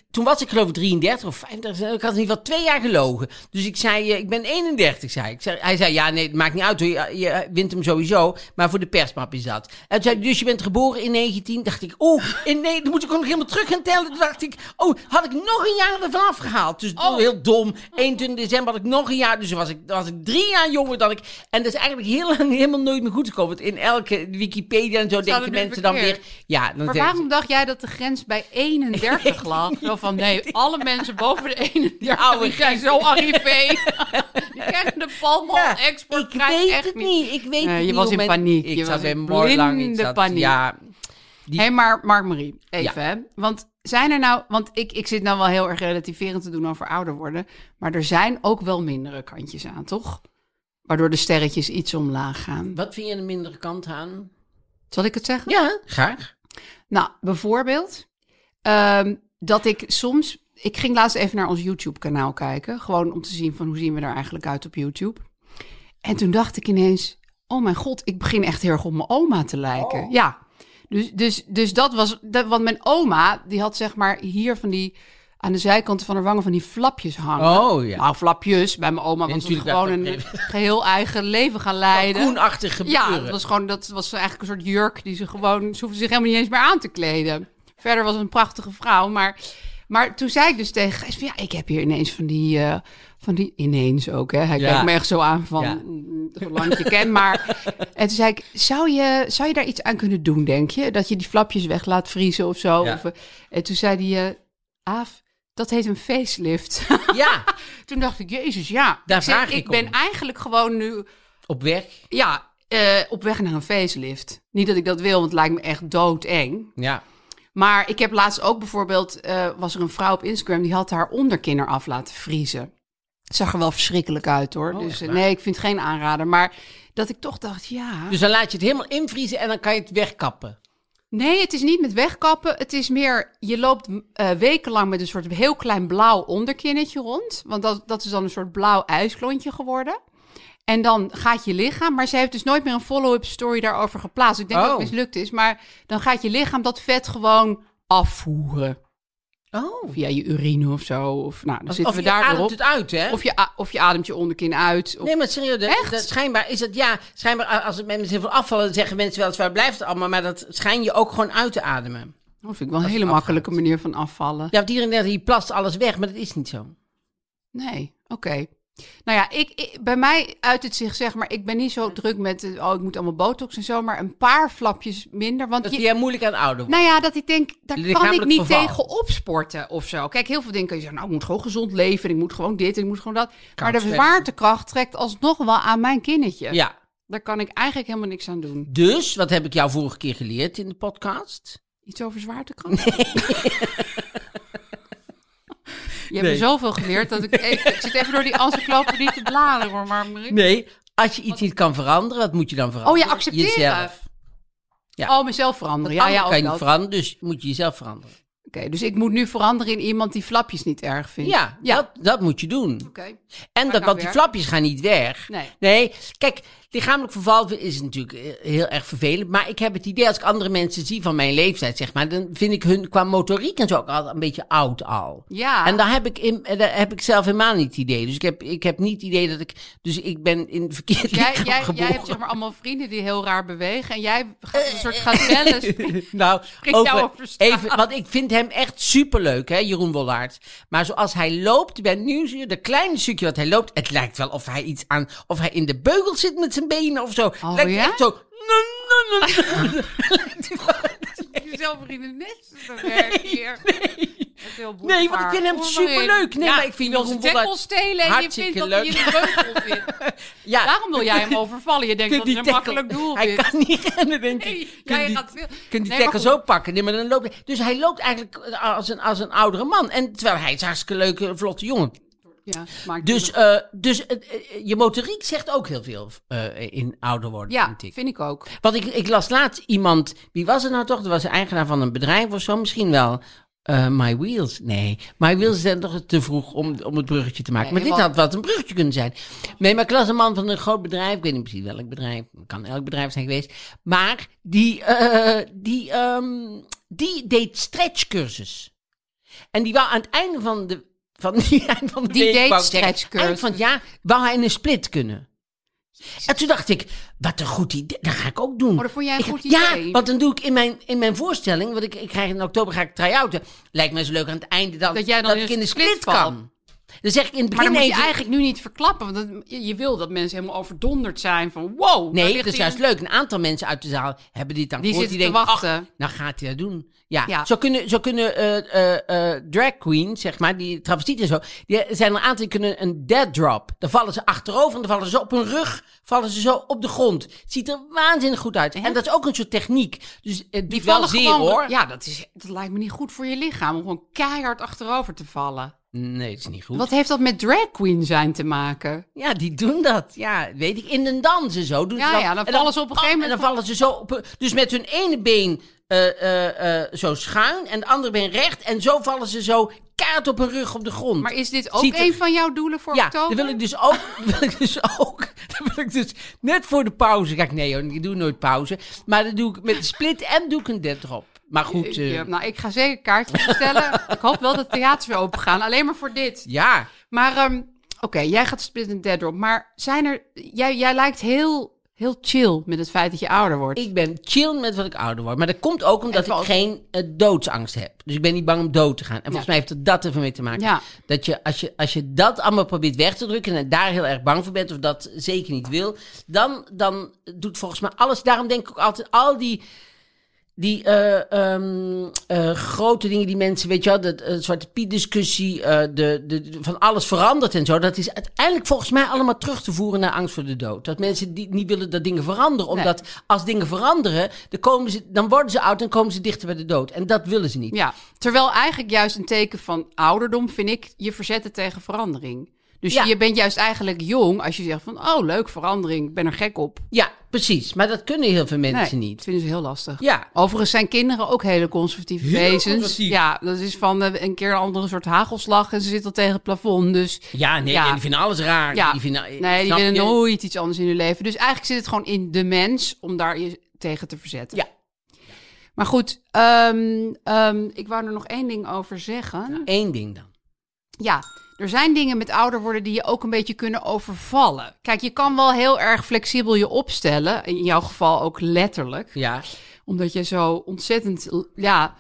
toen was ik geloof ik drieëndertig of vijfendertig. Ik had in ieder geval twee jaar gelogen. Dus ik zei, uh, ik ben eenendertig, zei ik. Hij zei, ja, nee, het maakt niet uit hoor. Je, je wint hem sowieso. Maar voor de persmap is dat. En toen zei hij, dus je bent geboren in negentien. Dacht ik, oh, in, nee, dan moet ik ook nog helemaal terug gaan tellen. Toen dacht ik, oh, had ik nog een jaar ervan afgehaald. Dus oh. heel dom. eenentwintig december had ik nog een jaar. Dus was ik, was ik drie jaar jonger dan ik. En dat is eigenlijk heel lang helemaal nooit meer goed gekomen. Want in elke Wikipedia en zo denken mensen dan weer... Ja, dan maar waarom dacht jij dat de grens bij eenendertig lag? Zo van, nee, alle mensen boven de eenendertig die zijn zo arrivé. Die krijgen de palmol-export. Ja, ik weet echt het niet. Ik weet uh, het je niet. was in moment, paniek. Ik je zat was in blinde paniek. Ja, die... Hé, hey, maar Mark-Marie, even ja. hè. Want zijn er nou... Want ik, ik zit nou wel heel erg relativerend te doen over ouder worden. Maar er zijn ook wel mindere kantjes aan, toch? Waardoor de sterretjes iets omlaag gaan. Wat vind je een mindere kant aan? Zal ik het zeggen? Ja, graag. Nou, bijvoorbeeld... Um, dat ik soms... Ik ging laatst even naar ons YouTube-kanaal kijken. Gewoon om te zien van hoe zien we er eigenlijk uit op YouTube. En toen dacht ik ineens... Oh mijn god, ik begin echt heel erg op mijn oma te lijken. Oh. Ja, dus, dus, dus dat was... Dat, want mijn oma, die had zeg maar hier van die... aan de zijkanten van haar wangen van die flapjes hangen. Oh ja. Nou, flapjes. Bij mijn oma was het gewoon een even. geheel eigen leven gaan leiden. Koenachtig gebeuren. Ja, dat was gewoon... Dat was eigenlijk een soort jurk die ze gewoon... Ze hoefde zich helemaal niet eens meer aan te kleden. Verder was het een prachtige vrouw, maar... Maar toen zei ik dus tegen Gijs van ja, ik heb hier ineens van die, uh, van die ineens ook, hè. Hij ja. kijkt me echt zo aan van, ja. zolang ik je ken, maar... En toen zei ik, zou je, zou je daar iets aan kunnen doen, denk je? Dat je die flapjes weg laat vriezen of zo? Ja. Of, en toen zei hij, uh, Aaf, dat heet een facelift. Ja. Toen dacht ik, jezus, ja. Daar ik zeg, vraag ik Ik om. ben eigenlijk gewoon nu... Op weg? Ja, uh, op weg naar een facelift. Niet dat ik dat wil, want het lijkt me echt doodeng. Ja. Maar ik heb laatst ook bijvoorbeeld... Uh, was er een vrouw op Instagram... die had haar onderkin eraf laten vriezen. Het zag er wel verschrikkelijk uit, hoor. Oh, dus uh, nee, ik vind het geen aanrader. Maar dat ik toch dacht, ja... Dus dan laat je het helemaal invriezen... en dan kan je het wegkappen? Nee, het is niet met wegkappen. Het is meer... Je loopt uh, wekenlang met een soort heel klein blauw onderkinnetje rond. Want dat, dat is dan een soort blauw ijsklontje geworden. En dan gaat je lichaam... Maar ze heeft dus nooit meer een follow-up story daarover geplaatst. Ik denk oh. dat het mislukt is. Maar dan gaat je lichaam dat vet gewoon afvoeren. Oh. Via je urine of zo. Of, nou, dan of, zitten of we daar weer op. Of je ademt het uit, hè? Of je, of je ademt je onderkin uit. Of... Nee, maar serieus. Dat, dat schijnbaar is het... Ja, schijnbaar als het met heel veel afvallen... zeggen mensen wel eens, waar blijft het allemaal? Maar dat schijn je ook gewoon uit te ademen. Dat vind ik wel een hele makkelijke manier van afvallen. Ja, want iedereen denkt, die plast alles weg. Maar dat is niet zo. Nee, oké. Okay. Nou ja, ik, ik, bij mij uit het zich zeg maar, ik ben niet zo druk met, oh, ik moet allemaal botox en zo, maar een paar flapjes minder. Want dat je, vind jij moeilijk aan ouder worden? Nou ja, dat ik denk, daar kan ik niet verval. tegen opsporten of zo. Kijk, heel veel dingen kun je zeggen, nou, ik moet gewoon gezond leven, ik moet gewoon dit, ik moet gewoon dat. Maar de zwaartekracht trekt alsnog wel aan mijn kinnetje. Ja. Daar kan ik eigenlijk helemaal niks aan doen. Dus, wat heb ik jou vorige keer geleerd in de podcast? Iets over zwaartekracht? Nee. Je hebt nee. me zoveel geleerd dat ik even... Ik zit even door die encyclopedie te bladeren, hoor, maar... Nee, als je iets niet kan veranderen, wat moet je dan veranderen? Oh ja, accepteren. Jezelf. Ja. Oh, mezelf veranderen. Ja, ja, kan je niet dat. veranderen, dus moet je jezelf veranderen. Oké, okay, dus ik moet nu veranderen in iemand die flapjes niet erg vindt. Ja, ja. Dat, dat moet je doen. Oké. Okay. En dat, want die flapjes gaan niet weg. Nee. Nee, kijk, lichamelijk verval is natuurlijk heel erg vervelend. Maar ik heb het idee, als ik andere mensen zie van mijn leeftijd, zeg maar, dan vind ik hun qua motoriek en zo ook altijd een beetje oud al. Ja. En daar heb ik, in, daar heb ik zelf helemaal niet het idee. Dus ik heb, ik heb niet het idee dat ik, dus ik ben in verkeerd dus jij, lichaam jij, geboren. jij hebt zeg maar allemaal vrienden die heel raar bewegen en jij gaat een soort gaat bellen. Nou, over, even, want ik vind hem echt superleuk, hè, Jeroen Wollaert. Maar zoals hij loopt bij Nieuwsuur, de kleine stukje wat hij loopt, het lijkt wel of hij iets aan, of hij in de beugel zit met zijn benen of zo. Oh, lijkt ja? echt zo. Jezelf in de nest te werken hier. Nee, nee, want ik vind hem superleuk. Nee, ja, maar ik vind Jeroen Wollaert tackle stelen en je vindt dat leuk. hij in de beugel zit. Ja. Daarom wil jij hem overvallen. Je denkt dat het een tackle, makkelijk doel is. Hij kan niet rennen, denk ik. Nee, kun jij die, gaat veel. Kunt die nee, tackle zo pakken. Nee, maar dan loopt hij. Dus hij loopt eigenlijk als een, als een oudere man. En terwijl hij is een hartstikke leuke, vlotte jongen. Ja, maar dus uh, dus uh, je motoriek zegt ook heel veel uh, in ouder worden, ja, vind ik. vind ik ook. Want ik, ik las laatst iemand, wie was het nou toch? Dat was de eigenaar van een bedrijf of zo, misschien wel. Uh, My Wheels, nee. My Wheels is dan toch te vroeg om, om het bruggetje te maken. Nee, maar dit had wat een bruggetje kunnen zijn. Nee, maar ik las een man van een groot bedrijf. Ik weet niet precies welk bedrijf. Het kan elk bedrijf zijn geweest. Maar die, uh, die, um, die deed stretchcursus. En die wou aan het einde van de, van die, eind van de Die week, date wou ik zeggen, stretch cursus. eind van het jaar, wou hij in een split kunnen. En toen dacht ik, wat een goed idee, dat ga ik ook doen. Oh, dat vond jij een Ik- goed Ja, idee? want dan doe ik in mijn, in mijn voorstelling, want ik, ik krijg in oktober ga ik try-outen. Lijkt me zo leuk aan het einde dat, Dat jij dan in ik een in de split split valt. kan. Dan zeg ik in het Maar begin dan moet je even- eigenlijk nu niet verklappen. Want dat- je je wil dat mensen helemaal overdonderd zijn van... Wow, daar Nee, ligt dat is hier- juist leuk. Een aantal mensen uit de zaal hebben dit dan Die gehoord. zitten te denken, wachten. ach, nou gaat hij dat doen. Ja, Ja. zo kunnen, zo kunnen eh, eh, eh, drag queens, zeg maar, die travestieten en zo, die zijn er een aantal die kunnen een dead drop. Dan vallen ze achterover en dan vallen ze op hun rug, vallen ze zo op de grond. Het ziet er waanzinnig goed uit. En dat is ook een soort techniek. Dus het Die doet wel vallen zeer, gewoon... hoor. Ja, dat, is, dat lijkt me niet goed voor je lichaam. Om gewoon keihard achterover te vallen. Nee, dat is niet goed. Wat heeft dat met drag queen zijn te maken? Ja, die doen dat. Ja, weet ik. In een dans en zo. Doen Ja, ze dat. ja, dan En vallen ze op een gegeven En moment dan vallen ze zo op hun- dus met hun ene been eh, eh, eh, zo schuin en het andere been recht. En zo vallen ze zo kaart op hun rug op de grond. Maar is dit ook Ziet er- een van jouw doelen voor Ja, oktober? dat wil ik dus ook. Dat wil ik dus ook. Dat wil ik dus net voor de pauze. Ga ik, nee hoor, ik doe nooit pauze. Maar dan doe ik met een split en doe ik een dead drop. Maar goed, eh, Ja, nou, ik ga zeker kaartjes bestellen. Ik hoop wel dat de theaters weer open gaan. Alleen maar voor dit. ja. Maar, ehm, oké, jij gaat split en dead drop. Maar zijn er... Jij, jij lijkt heel, heel chill met het feit dat je ouder wordt. Ik ben chill met wat ik ouder word. Maar dat komt ook omdat Even ik als- geen eh, doodsangst heb. Dus ik ben niet bang om dood te gaan. En volgens Ja. mij heeft het dat ervan mee te maken. Ja. Dat je als, je, als je dat allemaal probeert weg te drukken... en daar heel erg bang voor bent of dat zeker niet wil... dan, dan doet volgens mij alles... Daarom denk ik ook altijd al die... Die eh, ehm, eh, grote dingen die mensen, weet je wel, de uh, Zwarte Piet discussie, eh, de, de, de- van alles verandert en zo. Dat is uiteindelijk volgens mij allemaal terug te voeren naar angst voor de dood. Dat mensen die niet willen dat dingen veranderen. Omdat als dingen veranderen, dan, komen ze, dan worden ze oud en komen ze dichter bij de dood. En dat willen ze niet. Ja, terwijl eigenlijk juist een teken van ouderdom vind ik je verzetten tegen verandering. Dus Ja. je bent juist eigenlijk jong als je zegt van... oh, leuk, verandering, ik ben er gek op. Ja, precies. Maar dat kunnen heel veel mensen Nee, niet. dat vinden ze heel lastig. Ja. Overigens zijn kinderen ook hele conservatieve Heel wezens. conservatief. Ja, dat is van eh, een keer een andere soort hagelslag... en ze zitten al tegen het plafond, dus... Ja, nee, Ja. die vinden alles raar. Ja, Die vinden, nee, die snap willen je? nooit iets anders in hun leven. Dus eigenlijk zit het gewoon in de mens om daar je tegen te verzetten. Ja. Maar goed, ehm, ehm, ik wou er nog één ding over zeggen. Eén ding dan. Ja, er zijn dingen met ouder worden die je ook een beetje kunnen overvallen. Kijk, je kan wel heel erg flexibel je opstellen. In jouw geval ook letterlijk. Ja. Omdat je zo ontzettend, ja,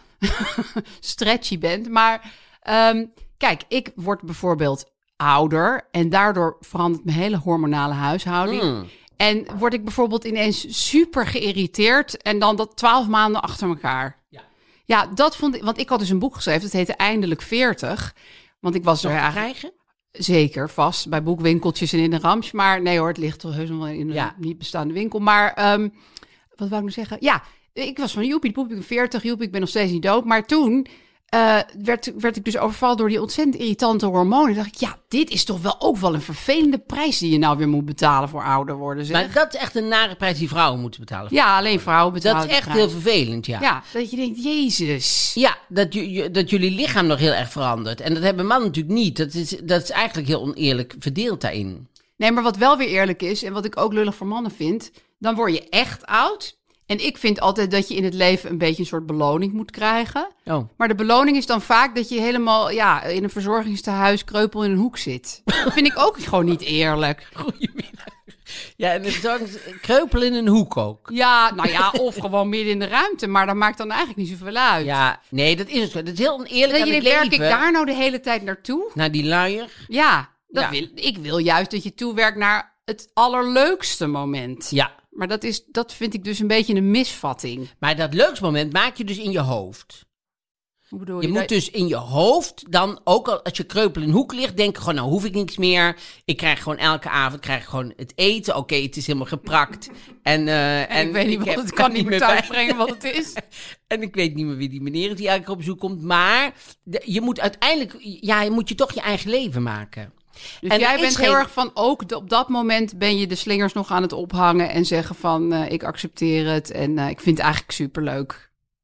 stretchy bent. Maar ehm, kijk, ik word bijvoorbeeld ouder. En daardoor verandert mijn hele hormonale huishouding. Hmm. En word ik bijvoorbeeld ineens super geïrriteerd. En dan dat twaalf maanden achter elkaar. Ja. Ja, dat vond ik... Want ik had dus een boek geschreven. Dat heette Eindelijk veertig. Want ik was er Nog te eigenlijk... krijgen? Zeker, vast. Bij boekwinkeltjes en in de Rams. Maar nee hoor, het ligt toch heus nog wel in een Ja. niet bestaande winkel. Maar ehm, wat wou ik nou zeggen? Ja, ik was van joepie, poep, ik ben veertig. Joepie, ik ben nog steeds niet dood. Maar toen eh, werd, werd ik dus overvallen door die ontzettend irritante hormonen. Dacht ik, ja, dit is toch wel ook wel een vervelende prijs die je nou weer moet betalen voor ouder worden. Zeg. Maar dat is echt een nare prijs die vrouwen moeten betalen. Ja, alleen vrouwen betalen. Dat is echt die heel prijs. vervelend, ja. Ja, dat je denkt, jezus. Ja, dat, ju- ju- dat jullie lichaam nog heel erg verandert. En dat hebben mannen natuurlijk niet. Dat is, dat is eigenlijk heel oneerlijk verdeeld daarin. Nee, maar wat wel weer eerlijk is, en wat ik ook lullig voor mannen vind, dan word je echt oud. En ik vind altijd dat je in het leven een beetje een soort beloning moet krijgen. Oh. Maar de beloning is dan vaak dat je helemaal ja, in een verzorgingstehuis kreupel in een hoek zit. Dat vind ik ook gewoon niet eerlijk. Goedemiddag. Ja, en het is kreupel in een hoek ook. Ja, nou ja, of gewoon midden in de ruimte. Maar dat maakt dan eigenlijk niet zoveel uit. Ja, nee, dat is het. Dat is heel oneerlijk Dat aan je het denkt, werk leven. ik daar nou de hele tijd naartoe? Naar die luier. Ja, dat Ja. Wil, ik wil juist dat je toewerkt naar het allerleukste moment. Ja, Maar dat, is, dat vind ik dus een beetje een misvatting. maar dat leukste moment maak je dus in je hoofd. Hoe bedoel Je je? moet dat- dus in je hoofd dan, ook al als je kreupel in een hoek ligt, denken gewoon, nou hoef ik niks meer. Ik krijg gewoon elke avond krijg ik gewoon het eten. Oké, het is helemaal geprakt. En, eh, En ik weet niet wat heb- het kan niet meer bij- thuisbrengen wat het is. En ik weet niet meer wie die meneer is die eigenlijk op bezoek komt. Maar de- je moet uiteindelijk, ja, je moet je toch je eigen leven maken. Dus En jij er is bent geen- heel erg van, ook de- op dat moment ben je de slingers nog aan het ophangen en zeggen van, eh, ik accepteer het en eh, ik vind het eigenlijk superleuk.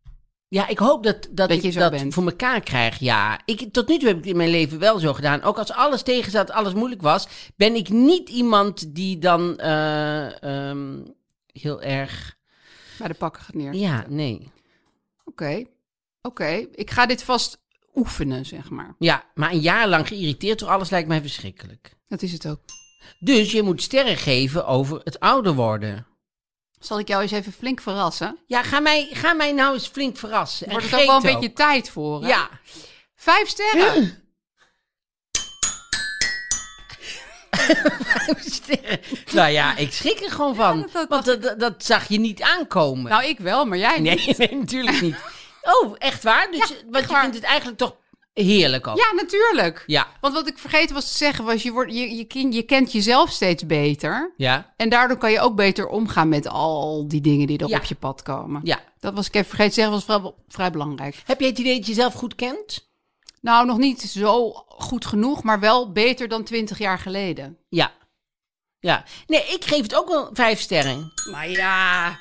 Ja, ik hoop dat, dat, Dat je ik zo dat bent. voor elkaar krijg, ja. Ik, tot nu toe heb ik het in mijn leven wel zo gedaan. Ook als alles tegen zat, alles moeilijk was, ben ik niet iemand die dan eh, ehm, heel erg... Bij de pakken gaat neer. Ja, nee. Oké, oké. Ik ga dit vast oefenen, zeg maar. Ja, maar een jaar lang geïrriteerd door alles lijkt mij verschrikkelijk. Dat is het ook. Dus je moet sterren geven over het ouder worden. Zal ik jou eens even flink verrassen? Ja, ga mij, ga mij nou eens flink verrassen. Wordt en het ook wel een Greet beetje tijd voor, hè? Ja. Vijf sterren. Vijf sterren. Nou ja, ik schrik er gewoon van. Ja, dat- dat- want dat, dat, dat zag je niet aankomen. Nou, ik wel, maar jij niet. nee, nee, natuurlijk niet. Oh, echt waar? Dus, Ja, want echt je waar. vindt het eigenlijk toch heerlijk ook? Ja, natuurlijk. Ja. Want wat ik vergeten was te zeggen was, je, wordt, je, je, ken- je kent jezelf steeds beter. Ja? En daardoor kan je ook beter omgaan met al die dingen die er Ja. op je pad komen. Ja. Dat was ik even vergeten te zeggen, was vrij, vrij belangrijk. Heb je het idee dat je jezelf goed kent? Nou, nog niet zo goed genoeg, maar wel beter dan twintig jaar geleden. Ja. Ja. Nee, ik geef het ook wel vijf sterren. Maar ja...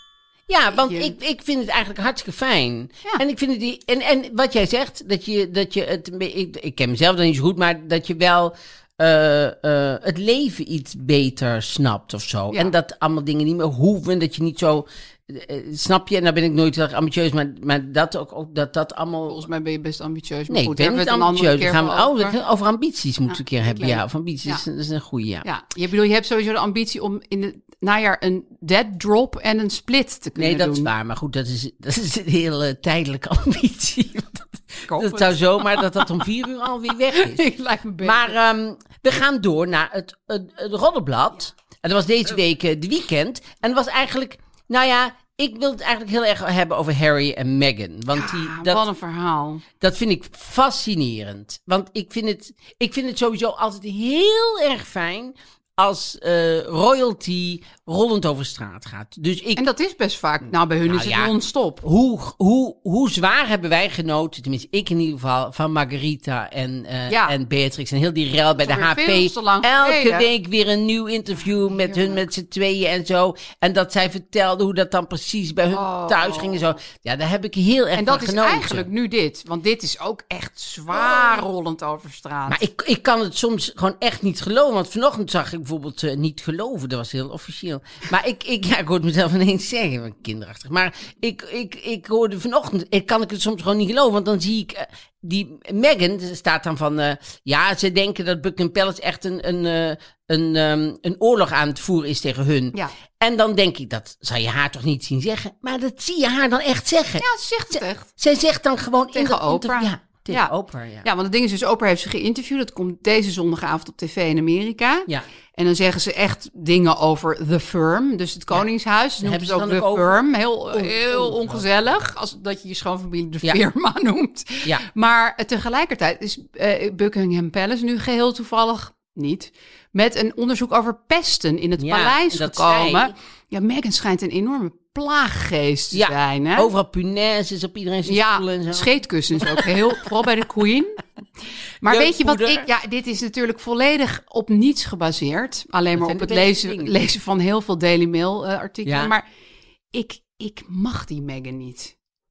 Ja, want Je- ik, ik vind het eigenlijk hartstikke fijn. Ja. En ik vind het die, en, en wat jij zegt, dat je, dat je het, een be- ik, ik ken mezelf dan niet zo goed, maar dat je wel eh, eh, het leven iets beter snapt of zo. Ja. En dat allemaal dingen niet meer hoeven, dat je niet zo, eh, snap je? En dan ben ik nooit heel erg ambitieus, maar, maar dat ook, ook dat dat allemaal. Volgens mij ben je best ambitieus. Maar Nee, goed, ik ben daar niet hebben we het een ambitieus. andere Dan gaan we, keer oh, over. over ambities moeten we een keer hebben. leuk. Ja, of ambities, Ja. dat is een- dat is een goeie, ja. Ja, je bedoel, je hebt sowieso de ambitie om in het najaar een dead drop en een split te kunnen Nee, dat doen. is waar. Maar goed, dat is, dat is een hele tijdelijke ambitie. Ik hoop Dat het. zou zomaar dat dat om vier uur alweer weg is. Ik lijkt me beter. Maar ehm, we gaan door naar het, het, het Roddelblad. En dat was deze week eh, de weekend. En dat was eigenlijk, nou ja, ik wil het eigenlijk heel erg hebben over Harry en Meghan. Want die, Ah, dat, wat een verhaal. dat vind ik fascinerend. Want ik vind het, ik vind het sowieso altijd heel erg fijn als eh, royalty rollend over straat gaat. Dus ik, En dat is best vaak. Nou, bij hun Nou is het ja. non-stop. hoe, hoe, hoe zwaar hebben wij genoten, tenminste ik in ieder geval, van Margarita en, eh, Ja. en Beatrix. En heel die rel bij de Alweer H P. veel te lang Elke geleden. week weer een nieuw interview met hun, met z'n tweeën en zo. En dat zij vertelde hoe dat dan precies bij hun Oh. thuis ging en zo. Ja, daar heb ik heel erg En dat van is genoten. eigenlijk nu dit. Want dit is ook echt zwaar rollend over straat. Maar ik, ik kan het soms gewoon echt niet geloven. Want vanochtend zag ik bijvoorbeeld eh, niet geloven. Dat was heel officieel. Maar ik, ik, ja, ik hoorde mezelf ineens zeggen. Wat kinderachtig. Maar ik, ik, ik hoorde vanochtend. Ik kan ik het soms gewoon niet geloven. Want dan zie ik. eh, die Meghan er staat dan van. eh, ja, ze denken dat Buckingham Palace echt een, een, eh, een, ehm, een oorlog aan het voeren is tegen hun. Ja. En dan denk ik, dat zou je haar toch niet zien zeggen? Maar dat zie je haar dan echt zeggen. Ja, ze zegt het echt. Zij zegt dan gewoon Tegen in dat Oprah. interview- Ja, tegen Ja. Oprah, ja. Ja, want het ding is dus, Oprah heeft ze geïnterviewd. Dat komt deze zondagavond op tv in Amerika. Ja. En dan zeggen ze echt dingen over The Firm, dus het Koningshuis. Ze noemt hebben het ze ook dan The ook over? Firm. Heel, On- heel on- ongezellig, als dat je je schoonfamilie de Ja. firma noemt. Ja. Maar eh, tegelijkertijd is eh, Buckingham Palace nu geheel toevallig niet met een onderzoek over pesten in het Ja, paleis dat gekomen. zij- Ja, Meghan schijnt een enorme plaaggeest te Ja, zijn. Hè? overal punaises op iedereen zijn Ja, stoelen en zo. scheetkussens ook heel, vooral bij de Queen. Maar De weet je wat poeder. ik... Ja, dit is natuurlijk volledig op niets gebaseerd. Alleen maar zijn op de het beste lezen, dingen. lezen van heel veel Daily Mail eh, artikelen. Ja. Maar ik, ik mag die Meghan niet.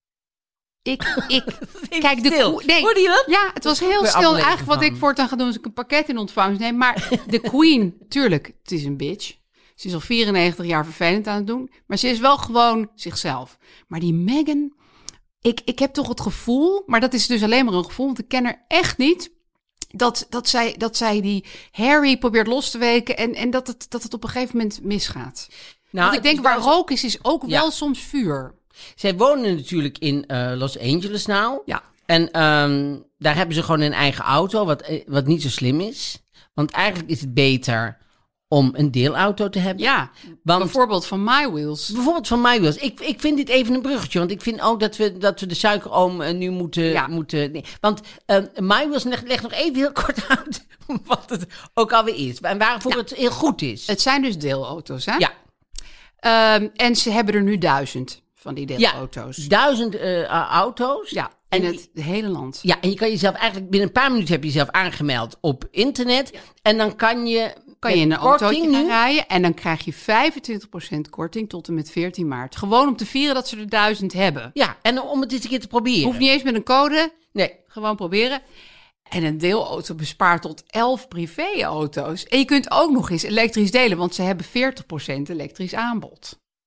Ik, ik... Kijk, de Stil. Queen- nee, Hoorde je dat? ja, het was heel Weer stil. aflevering Eigenlijk wat van. ik voortaan ga doen, is ik een pakket in ontvangst neem. Maar de Queen, tuurlijk, het is een bitch. Ze is al vierennegentig jaar vervelend aan het doen. Maar ze is wel gewoon zichzelf. Maar die Meghan... Ik, ik heb toch het gevoel, maar dat is dus alleen maar een gevoel, want ik ken haar echt niet, dat, dat, zij, dat zij die Harry probeert los te weken en, en dat, het, dat het op een gegeven moment misgaat. Nou, want ik het denk, is waar wel zo- rook is, is ook Ja. wel soms vuur. Zij wonen natuurlijk in eh, Los Angeles nou. Ja. En ehm, daar hebben ze gewoon een eigen auto, wat, eh, wat niet zo slim is. Want eigenlijk is het beter om een deelauto te hebben. Ja, Want bijvoorbeeld van My Wheels. bijvoorbeeld van My Wheels. Ik, ik vind dit even een bruggetje. Want ik vind ook dat we, dat we de suikeroom eh, nu moeten... Ja. moeten nee. Want eh, My Wheels legt leg nog even heel kort uit wat het ook alweer is. En waarvoor Ja. het heel goed is. Het zijn dus deelauto's, hè? Ja. Ehm, en ze hebben er nu duizend van die Ja, deelauto's. duizend eh, auto's. Ja, En in het hele land. Ja, en je kan jezelf eigenlijk binnen een paar minuten heb je jezelf aangemeld op internet. En dan kan je. Kan je in met een autootje korting gaan nu- rijden en dan krijg je vijfentwintig procent korting tot en met veertien maart. Gewoon om te vieren dat ze er duizend hebben. Ja, en om het eens een keer te proberen. Hoeft niet eens met een code, Nee. gewoon proberen. En een deelauto bespaart tot elf privéauto's. En je kunt ook nog eens elektrisch delen, want ze hebben veertig procent elektrisch aanbod.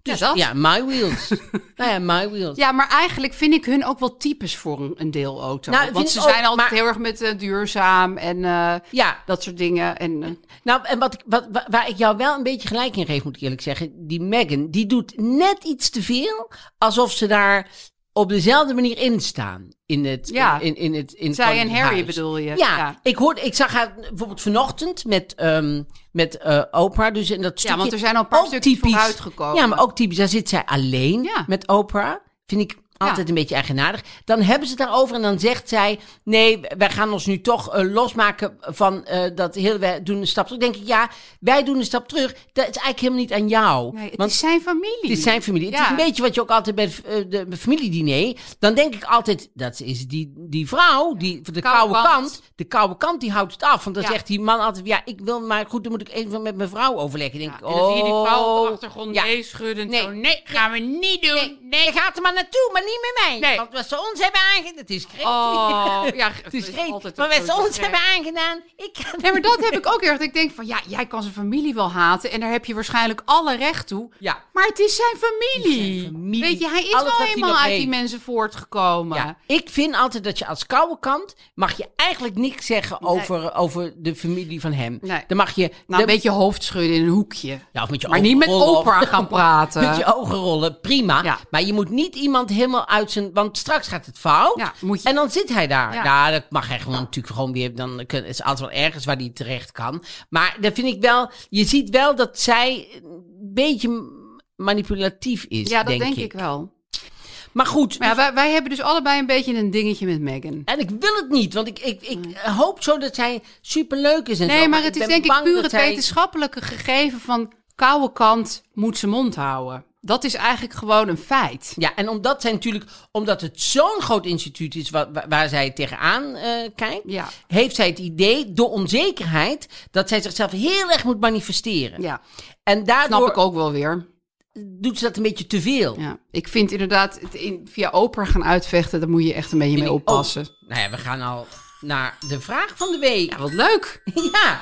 Dus dat. ja, my wheels. nou ja, my wheels. Ja, maar eigenlijk vind ik hun ook wel types voor een, een deelauto. Nou, Want vind ze ik zijn ook, altijd maar- heel erg met uh, duurzaam en uh, Ja. dat soort dingen. En, uh, Nou, en wat, ik- wat, wa- waar ik jou wel een beetje gelijk in geef, moet ik eerlijk zeggen. Die Meghan, die doet net iets te veel. Alsof ze daar op dezelfde manier in staan. In het, Ja. in, in het, in het Zij en Koninklijk Harry Huis. bedoel je? Ja, Ja. Ik, hoorde, ik zag haar bijvoorbeeld vanochtend met, um, met uh, Oprah. Dus in dat stukje, want er zijn al een paar ook stukjes typisch- vooruitgekomen. Ja, maar ook typisch. Daar zit zij alleen Ja. met Oprah. Vind ik altijd Ja. een beetje eigenaardig. Dan hebben ze het daarover en dan zegt zij... nee, wij gaan ons nu toch uh, losmaken van uh, dat hele... wij doen een stap terug. Dan denk ik, ja, wij doen een stap terug. Dat is eigenlijk helemaal niet aan jou. nee, het Want is zijn familie. het is zijn familie. Het Ja. is een beetje wat je ook altijd bij de, de, de familiediner... dan denk ik altijd, dat is die, die vrouw, die, de Koude koude kant. kant. De koude kant, die houdt het af. Want dan Ja. zegt die man altijd... ja, ik wil maar goed, dan moet ik even met mijn vrouw overleggen. Dan denk Ja, ik, en dan zie je die vrouw op de oh, achtergrond ja. nee schudden. Nee. Zo, nee, gaan we niet doen. Nee, nee, je gaat er maar naartoe, maar niet met mij. Nee. Want wat ze ons hebben aangedaan... Het is gretig. Oh, ja, het is gretig. altijd Maar een wat ze grote ons greep. hebben aangedaan... Ik kan Nee, maar dat heb ik ook erg. Dat ik denk van, ja, jij kan zijn familie wel haten. En daar heb je waarschijnlijk alle recht toe. Ja. Maar het is zijn familie. Het is zijn familie. Weet je, hij is Alles wel wat hij eenmaal nog uit heeft. die mensen voortgekomen. Ja, ik vind altijd dat je als koude kant... mag je eigenlijk niks zeggen over, over de familie van hem. Nee. Dan mag je... Nou, dan- een beetje hoofdschudden in een hoekje. Ja, of met je Maar ogen niet met rollen of- Oprah gaan praten. Met je ogen rollen, prima. Ja. Maar je moet niet iemand helemaal uit zijn... Want straks gaat het fout. Ja, moet je- En dan zit hij daar. Ja. Nou, dat mag hij gewoon natuurlijk gewoon weer... Dan kun- is altijd wel ergens waar hij terecht kan. Maar dat vind ik wel... Je ziet wel dat zij een beetje manipulatief is, Ja, dat denk, denk ik. ik wel. Maar goed... Maar ja, wij, wij hebben dus allebei een beetje een dingetje met Meghan. En ik wil het niet, want ik, ik, ik hoop zo dat zij superleuk is en zo. Nee, maar het is ben denk ik bang puur dat het zij- wetenschappelijke gegeven van koude kant moet zijn mond houden. Dat is eigenlijk gewoon een feit. Ja, en omdat zij natuurlijk, omdat het zo'n groot instituut is waar, waar, waar zij tegenaan eh kijkt, Ja. heeft zij het idee, door onzekerheid, dat zij zichzelf heel erg moet manifesteren. Ja, En daardoor snap ik ook wel weer. doet ze dat een beetje te veel. Ja. Ik vind inderdaad, het in, via Oprah gaan uitvechten, daar moet je echt een beetje mee Vind ik oppassen. ook. Nou ja, we gaan al naar de vraag van de week. Ja, wat leuk. Ja,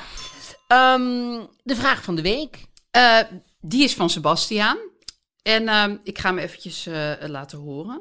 Ehm, de vraag van de week. Eh, die is van Sebastiaan. En ehm, ik ga hem eventjes eh, laten horen.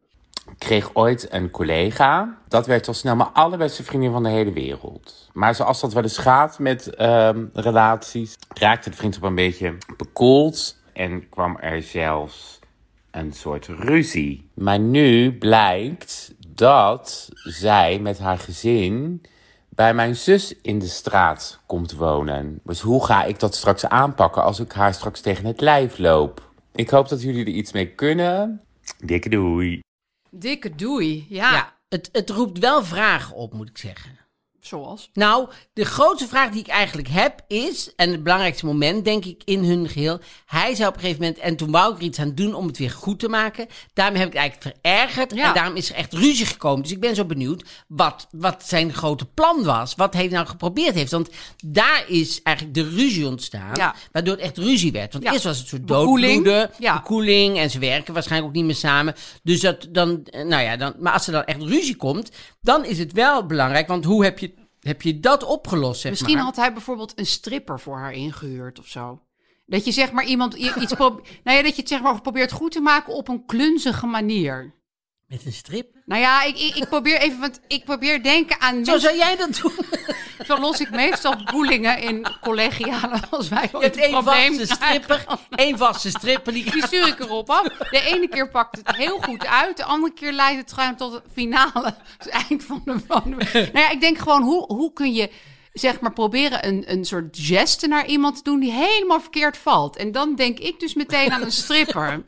Ik kreeg ooit een collega. Dat werd al snel mijn allerbeste vriendin van de hele wereld. Maar zoals dat wel eens gaat met ehm, relaties, raakte de vriendschap een beetje bekoeld. En kwam er zelfs een soort ruzie. Maar nu blijkt dat zij met haar gezin bij mijn zus in de straat komt wonen. Dus hoe ga ik dat straks aanpakken als ik haar straks tegen het lijf loop? Ik hoop dat jullie er iets mee kunnen. Dikke doei. Dikke doei. Ja, Ja, het, het roept wel vragen op, moet ik zeggen. zoals. Nou, de grootste vraag die ik eigenlijk heb is, en het belangrijkste moment denk ik in hun geheel, hij zei op een gegeven moment, en toen wou ik er iets aan doen om het weer goed te maken. Daarmee heb ik het eigenlijk verergerd Ja. en daarom is er echt ruzie gekomen. Dus ik ben zo benieuwd wat, wat zijn grote plan was, wat hij nou geprobeerd heeft. Want daar is eigenlijk de ruzie ontstaan, Ja. waardoor het echt ruzie werd. Want Ja. eerst was het een soort Bekoeling. doodbloeden, Ja. bekoeling en ze werken waarschijnlijk ook niet meer samen. Dus dat dan, eh, nou ja, dan, maar als er dan echt ruzie komt, dan is het wel belangrijk, want hoe heb je, heb je dat opgelost, zeg Misschien maar? had hij bijvoorbeeld een stripper voor haar ingehuurd of zo. Dat je zeg maar iemand i- iets probeert. Nou ja, dat je het zeg maar probeert goed te maken op een klunzige manier. Met een strip? Nou ja, ik, ik, ik probeer even, want ik probeer denken aan. Zo mensen- zou jij dat doen? Zo los ik meestal boelingen in collegialen als wij Je ooit hebt een één probleem vaste krijgen. stripper, één vaste stripper. Die Die stuur ik erop af. De ene keer pakt het heel goed uit. De andere keer leidt het gewoon tot het finale. Het eind van de... Van de nou ja, ik denk gewoon, hoe, hoe kun je zeg maar proberen een, een soort geste naar iemand te doen die helemaal verkeerd valt. En dan denk ik dus meteen aan een stripper.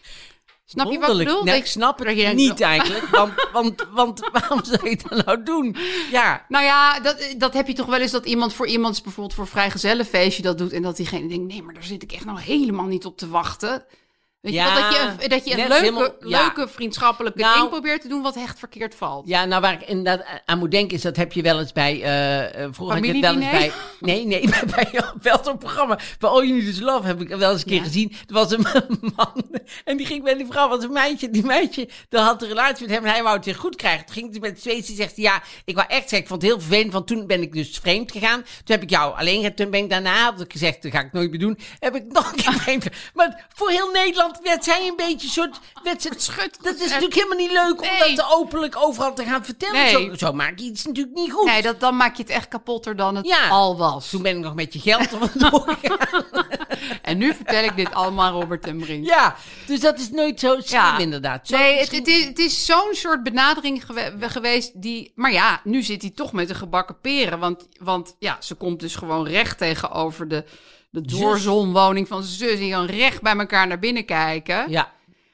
Snap je wat ik Wonderlijk. bedoel? Nee, Dat ik je- snap dat het je denkt, niet eigenlijk. Want, want, want waarom zou je dat nou doen? Ja, Nou ja, dat, dat heb je toch wel eens dat iemand voor iemand, bijvoorbeeld voor een vrijgezellenfeestje dat doet. En dat diegene denkt, nee, maar daar zit ik echt nou helemaal niet op te wachten. Weet je Ja, wel, dat je, een- dat je een net leuke, helemaal- ja. leuke vriendschappelijke Nou- ding probeert te doen wat echt verkeerd valt. Ja, nou waar ik inderdaad aan moet denken is dat heb je wel eens bij... eh uh, vroeger had je het wel eens bij... Familiediner? Nee, nee, bij, bij wel zo'n programma. Bij All You Need Is Love heb ik wel eens een keer Ja. gezien. Er was een man en die ging bij die vrouw, was een meisje. Die meisje, dat had een relatie met hem en hij wou het weer goed krijgen. Toen ging hij met twee, die zegt ja, ik wou echt zeggen, ik vond het heel vervelend, want toen ben ik dus vreemd gegaan. Toen heb ik jou alleen gehad, toen ben ik daarna, had ik gezegd, dat ga ik nooit meer doen, heb ik nog een keer vreemd gegaan. Maar voor heel Nederland werd zij een beetje een soort... Werd ze, Schut. dat is natuurlijk helemaal niet leuk om Nee. dat te openlijk overal te gaan vertellen. Nee. Zo, zo maak je iets natuurlijk niet goed. Nee, dat, dan maak je het echt kapotter dan het Ja. al was. Toen ben ik nog met je geld er vandoor gegaan. En nu vertel ik dit allemaal Robert en Brink. Ja, dus dat is nooit zo slim Ja. inderdaad. Zo Nee, het, misschien- het is, het is zo'n soort benadering gewe- geweest die... Maar ja, nu zit hij toch met de gebakken peren. Want, want ja, ze komt dus gewoon recht tegenover de, de doorzonwoning van zijn zus. En dan recht bij elkaar naar binnen kijken. Ja.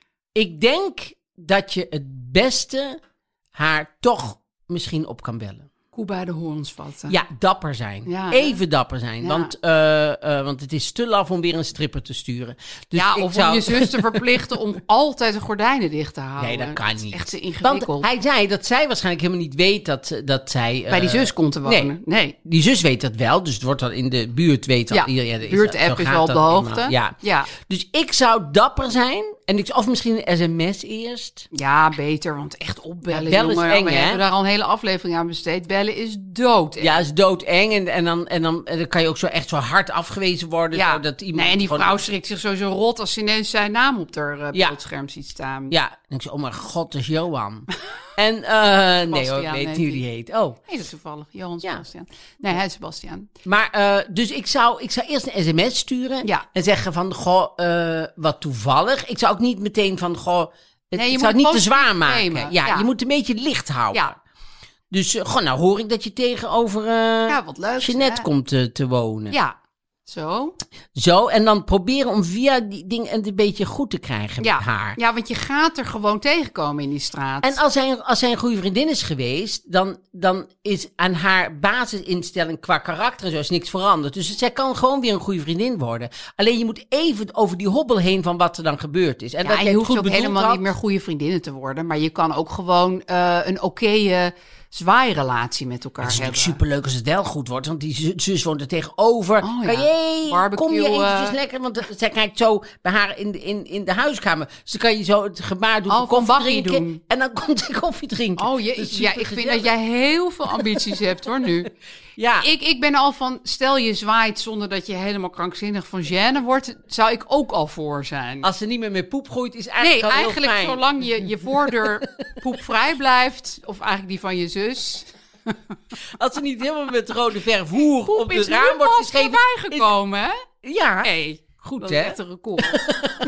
Ik denk dat je het beste haar toch misschien op kan bellen. Koe bij de horens vatten. Ja, dapper zijn. Ja, hè? Even dapper zijn. Ja. Want, eh, eh, want het is te laf om weer een stripper te sturen. Dus ja, ik of zou... om je zus te verplichten om altijd de gordijnen dicht te houden. Nee, dat kan Het is niet. echt te Want ingewikkeld. hij zei dat zij waarschijnlijk helemaal niet weet dat, dat zij... eh, bij die zus komt te wonen. nee. nee. Die zus weet dat wel, dus het wordt dan in de buurt weet al Ja, iedereen. Ja, buurt-app zo is gaat wel op dat de hoogte. eenmaal. Ja. Ja. Dus ik zou dapper zijn. En ik, of misschien een sms eerst. Ja, beter, want echt opbellen, Ja, bellen is jongen. eng, We hè? hebben daar al een hele aflevering aan besteed. Bellen is dood. Ja, is doodeng. En, en, dan, en, dan, en dan kan je ook zo echt zo hard afgewezen worden. Ja. Zo dat iemand Nee, en die gewoon- vrouw schrikt zich sowieso rot als ze ineens zijn naam op haar uh, Ja. beeldscherm ziet staan. Ja, en ik zei, oh mijn god, dat is Johan. en, eh nee hoor, ik Sebastiaan weet heet niet hoe hij. die heet. Oh. Nee, dat is toevallig. Johan Ja. Sebastiaan. Nee, hij is Sebastiaan. Maar, eh, dus ik zou, ik zou eerst een sms sturen. Ja. En zeggen van, goh, eh, wat toevallig. Ik zou ook niet meteen van, goh, het, Nee, je ik moet zou het niet te het zwaar positief maken. nemen. Ja, Ja. je moet een beetje licht houden. Ja. Dus, uh, goh, nou hoor ik dat je tegenover uh, Ja, wat leuk. Jeanette komt uh, te wonen. Ja. Zo. Zo, en dan proberen om via die ding het een beetje goed te krijgen Ja. met haar. Ja, want je gaat er gewoon tegenkomen in die straat. En als hij, als hij een goede vriendin is geweest, dan, dan is aan haar basisinstelling qua karakter en zo is niks veranderd. Dus zij kan gewoon weer een goede vriendin worden. Alleen je moet even over die hobbel heen van wat er dan gebeurd is. En ja, dat je jij het hoeft goed ook bedoeld helemaal had. niet meer goede vriendinnen te worden. Maar je kan ook gewoon uh, een oké zwaairelatie met elkaar Het is hebben. natuurlijk superleuk als het wel goed wordt, want die zus, zus woont er tegenover. Oh, ja. Kan je, Barbecue, kom je eventjes eh. lekker, want de- zij kijkt zo bij haar in de, in, in de huiskamer. Dus dan kan je zo het gebaar doen, Oh, van van koffie Baggy drinken. doen. En dan komt ze koffie drinken. Oh, je, Dat is ja, ik vind supergezellig. dat jij heel veel ambities hebt hoor nu. Ja, Ik, ik ben al van, stel je zwaait zonder dat je helemaal krankzinnig van gêne wordt, zou ik ook al voor zijn. als ze niet meer met poep groeit, is Nee, eigenlijk al heel eigenlijk fijn. zolang je, je voordeur poepvrij blijft, of eigenlijk die van je zus. Als ze niet helemaal met rode verf hoer Poep op de is nu raam wordt pas geschreven. voorbij gekomen, hè? is- Ja, Hey, goed dat hè. is echt een record.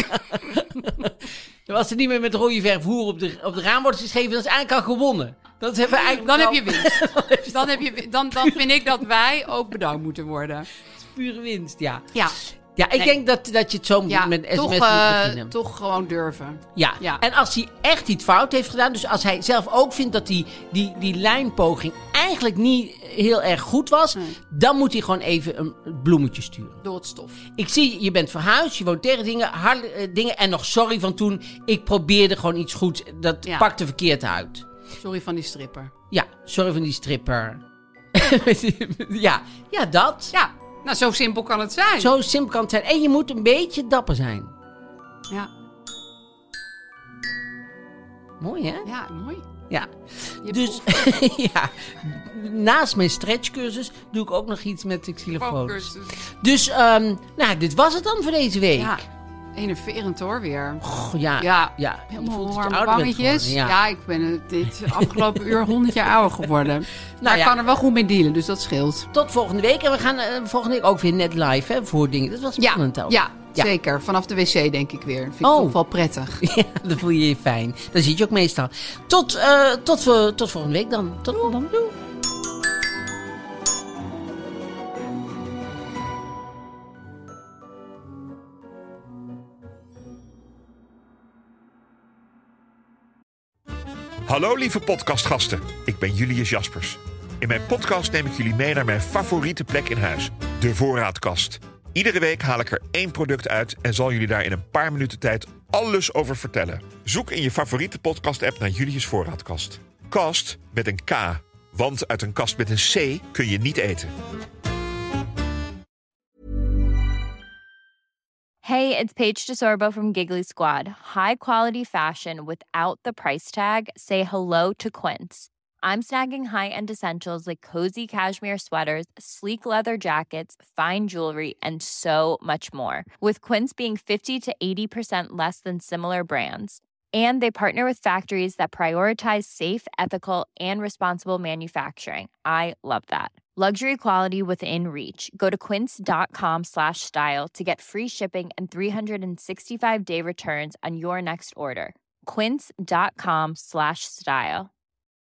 Als ze niet meer met rode verf hoer op de, op de raam wordt geschreven, dan is eigenlijk al gewonnen. Dat hebben we eigenlijk Dan heb al- je winst. Dan, heb je, win- dan, dan vind ik dat wij ook bedankt moeten worden. pure winst, ja. Ja, Ja, ik Nee. denk dat, dat je het zo moet ja doen met sms toch, moet eh, beginnen. toch gewoon durven. Ja. Ja. En als hij echt iets fout heeft gedaan, dus als hij zelf ook vindt dat die, die, die lijnpoging eigenlijk niet heel erg goed was, Nee. dan moet hij gewoon even een bloemetje sturen. Door het stof. Ik zie, je bent verhuisd, je woont tegen dingen, harde eh, dingen en nog sorry van toen. Ik probeerde gewoon iets goeds, dat Ja. pakte verkeerd uit. Sorry van die stripper. Ja, sorry van die stripper. ja, ja, dat. Ja, nou zo simpel kan het zijn. Zo simpel kan het zijn. En je moet een beetje dapper zijn. Ja, Mooi, hè? ja, mooi. Ja. Je Dus, ja, naast mijn stretchcursus doe ik ook nog iets met xylofoon. Focus. Dus, um, nou, dit was het dan voor deze week. Ja, enerverend hoor weer. Goh, ja, Ja, ja. Je helemaal voelt dat je warme ouder bent wangetjes. geworden, Ja. ja. ik ben het dit afgelopen uur honderd jaar ouder geworden. Maar Nou ik ja. kan er wel goed mee dealen, dus dat scheelt. Tot volgende week. En we gaan uh, volgende week ook weer net live, hè, voor dingen. Dat was Ja, spannend ook. ja, Ja. zeker. Vanaf de wc denk ik weer. Vind ik Oh. toch wel prettig. Ja, dan voel je je fijn. Dat zie je ook meestal. Tot, uh, tot, uh, tot volgende week dan. Tot dan. Doei. Hallo lieve podcastgasten, ik ben Julius Jaspers. In mijn podcast neem ik jullie mee naar mijn favoriete plek in huis, de voorraadkast. Iedere week haal ik er één product uit en zal jullie daar in een paar minuten tijd alles over vertellen. Zoek in je favoriete podcast-app naar Julius Voorraadkast. Kast met een K, want uit een kast met een C kun je niet eten. Hey, it's Paige DeSorbo from Giggly Squad. High quality fashion without the price tag. Say hello to Quince. I'm snagging high-end essentials like cozy cashmere sweaters, sleek leather jackets, fine jewelry, and so much more. With Quince being fifty to eighty percent less than similar brands. And they partner with factories that prioritize safe, ethical, and responsible manufacturing. I love that. Luxury quality within reach. Go to quince.com slash style to get free shipping and three sixty-five day returns on your next order. Quince.com slash style.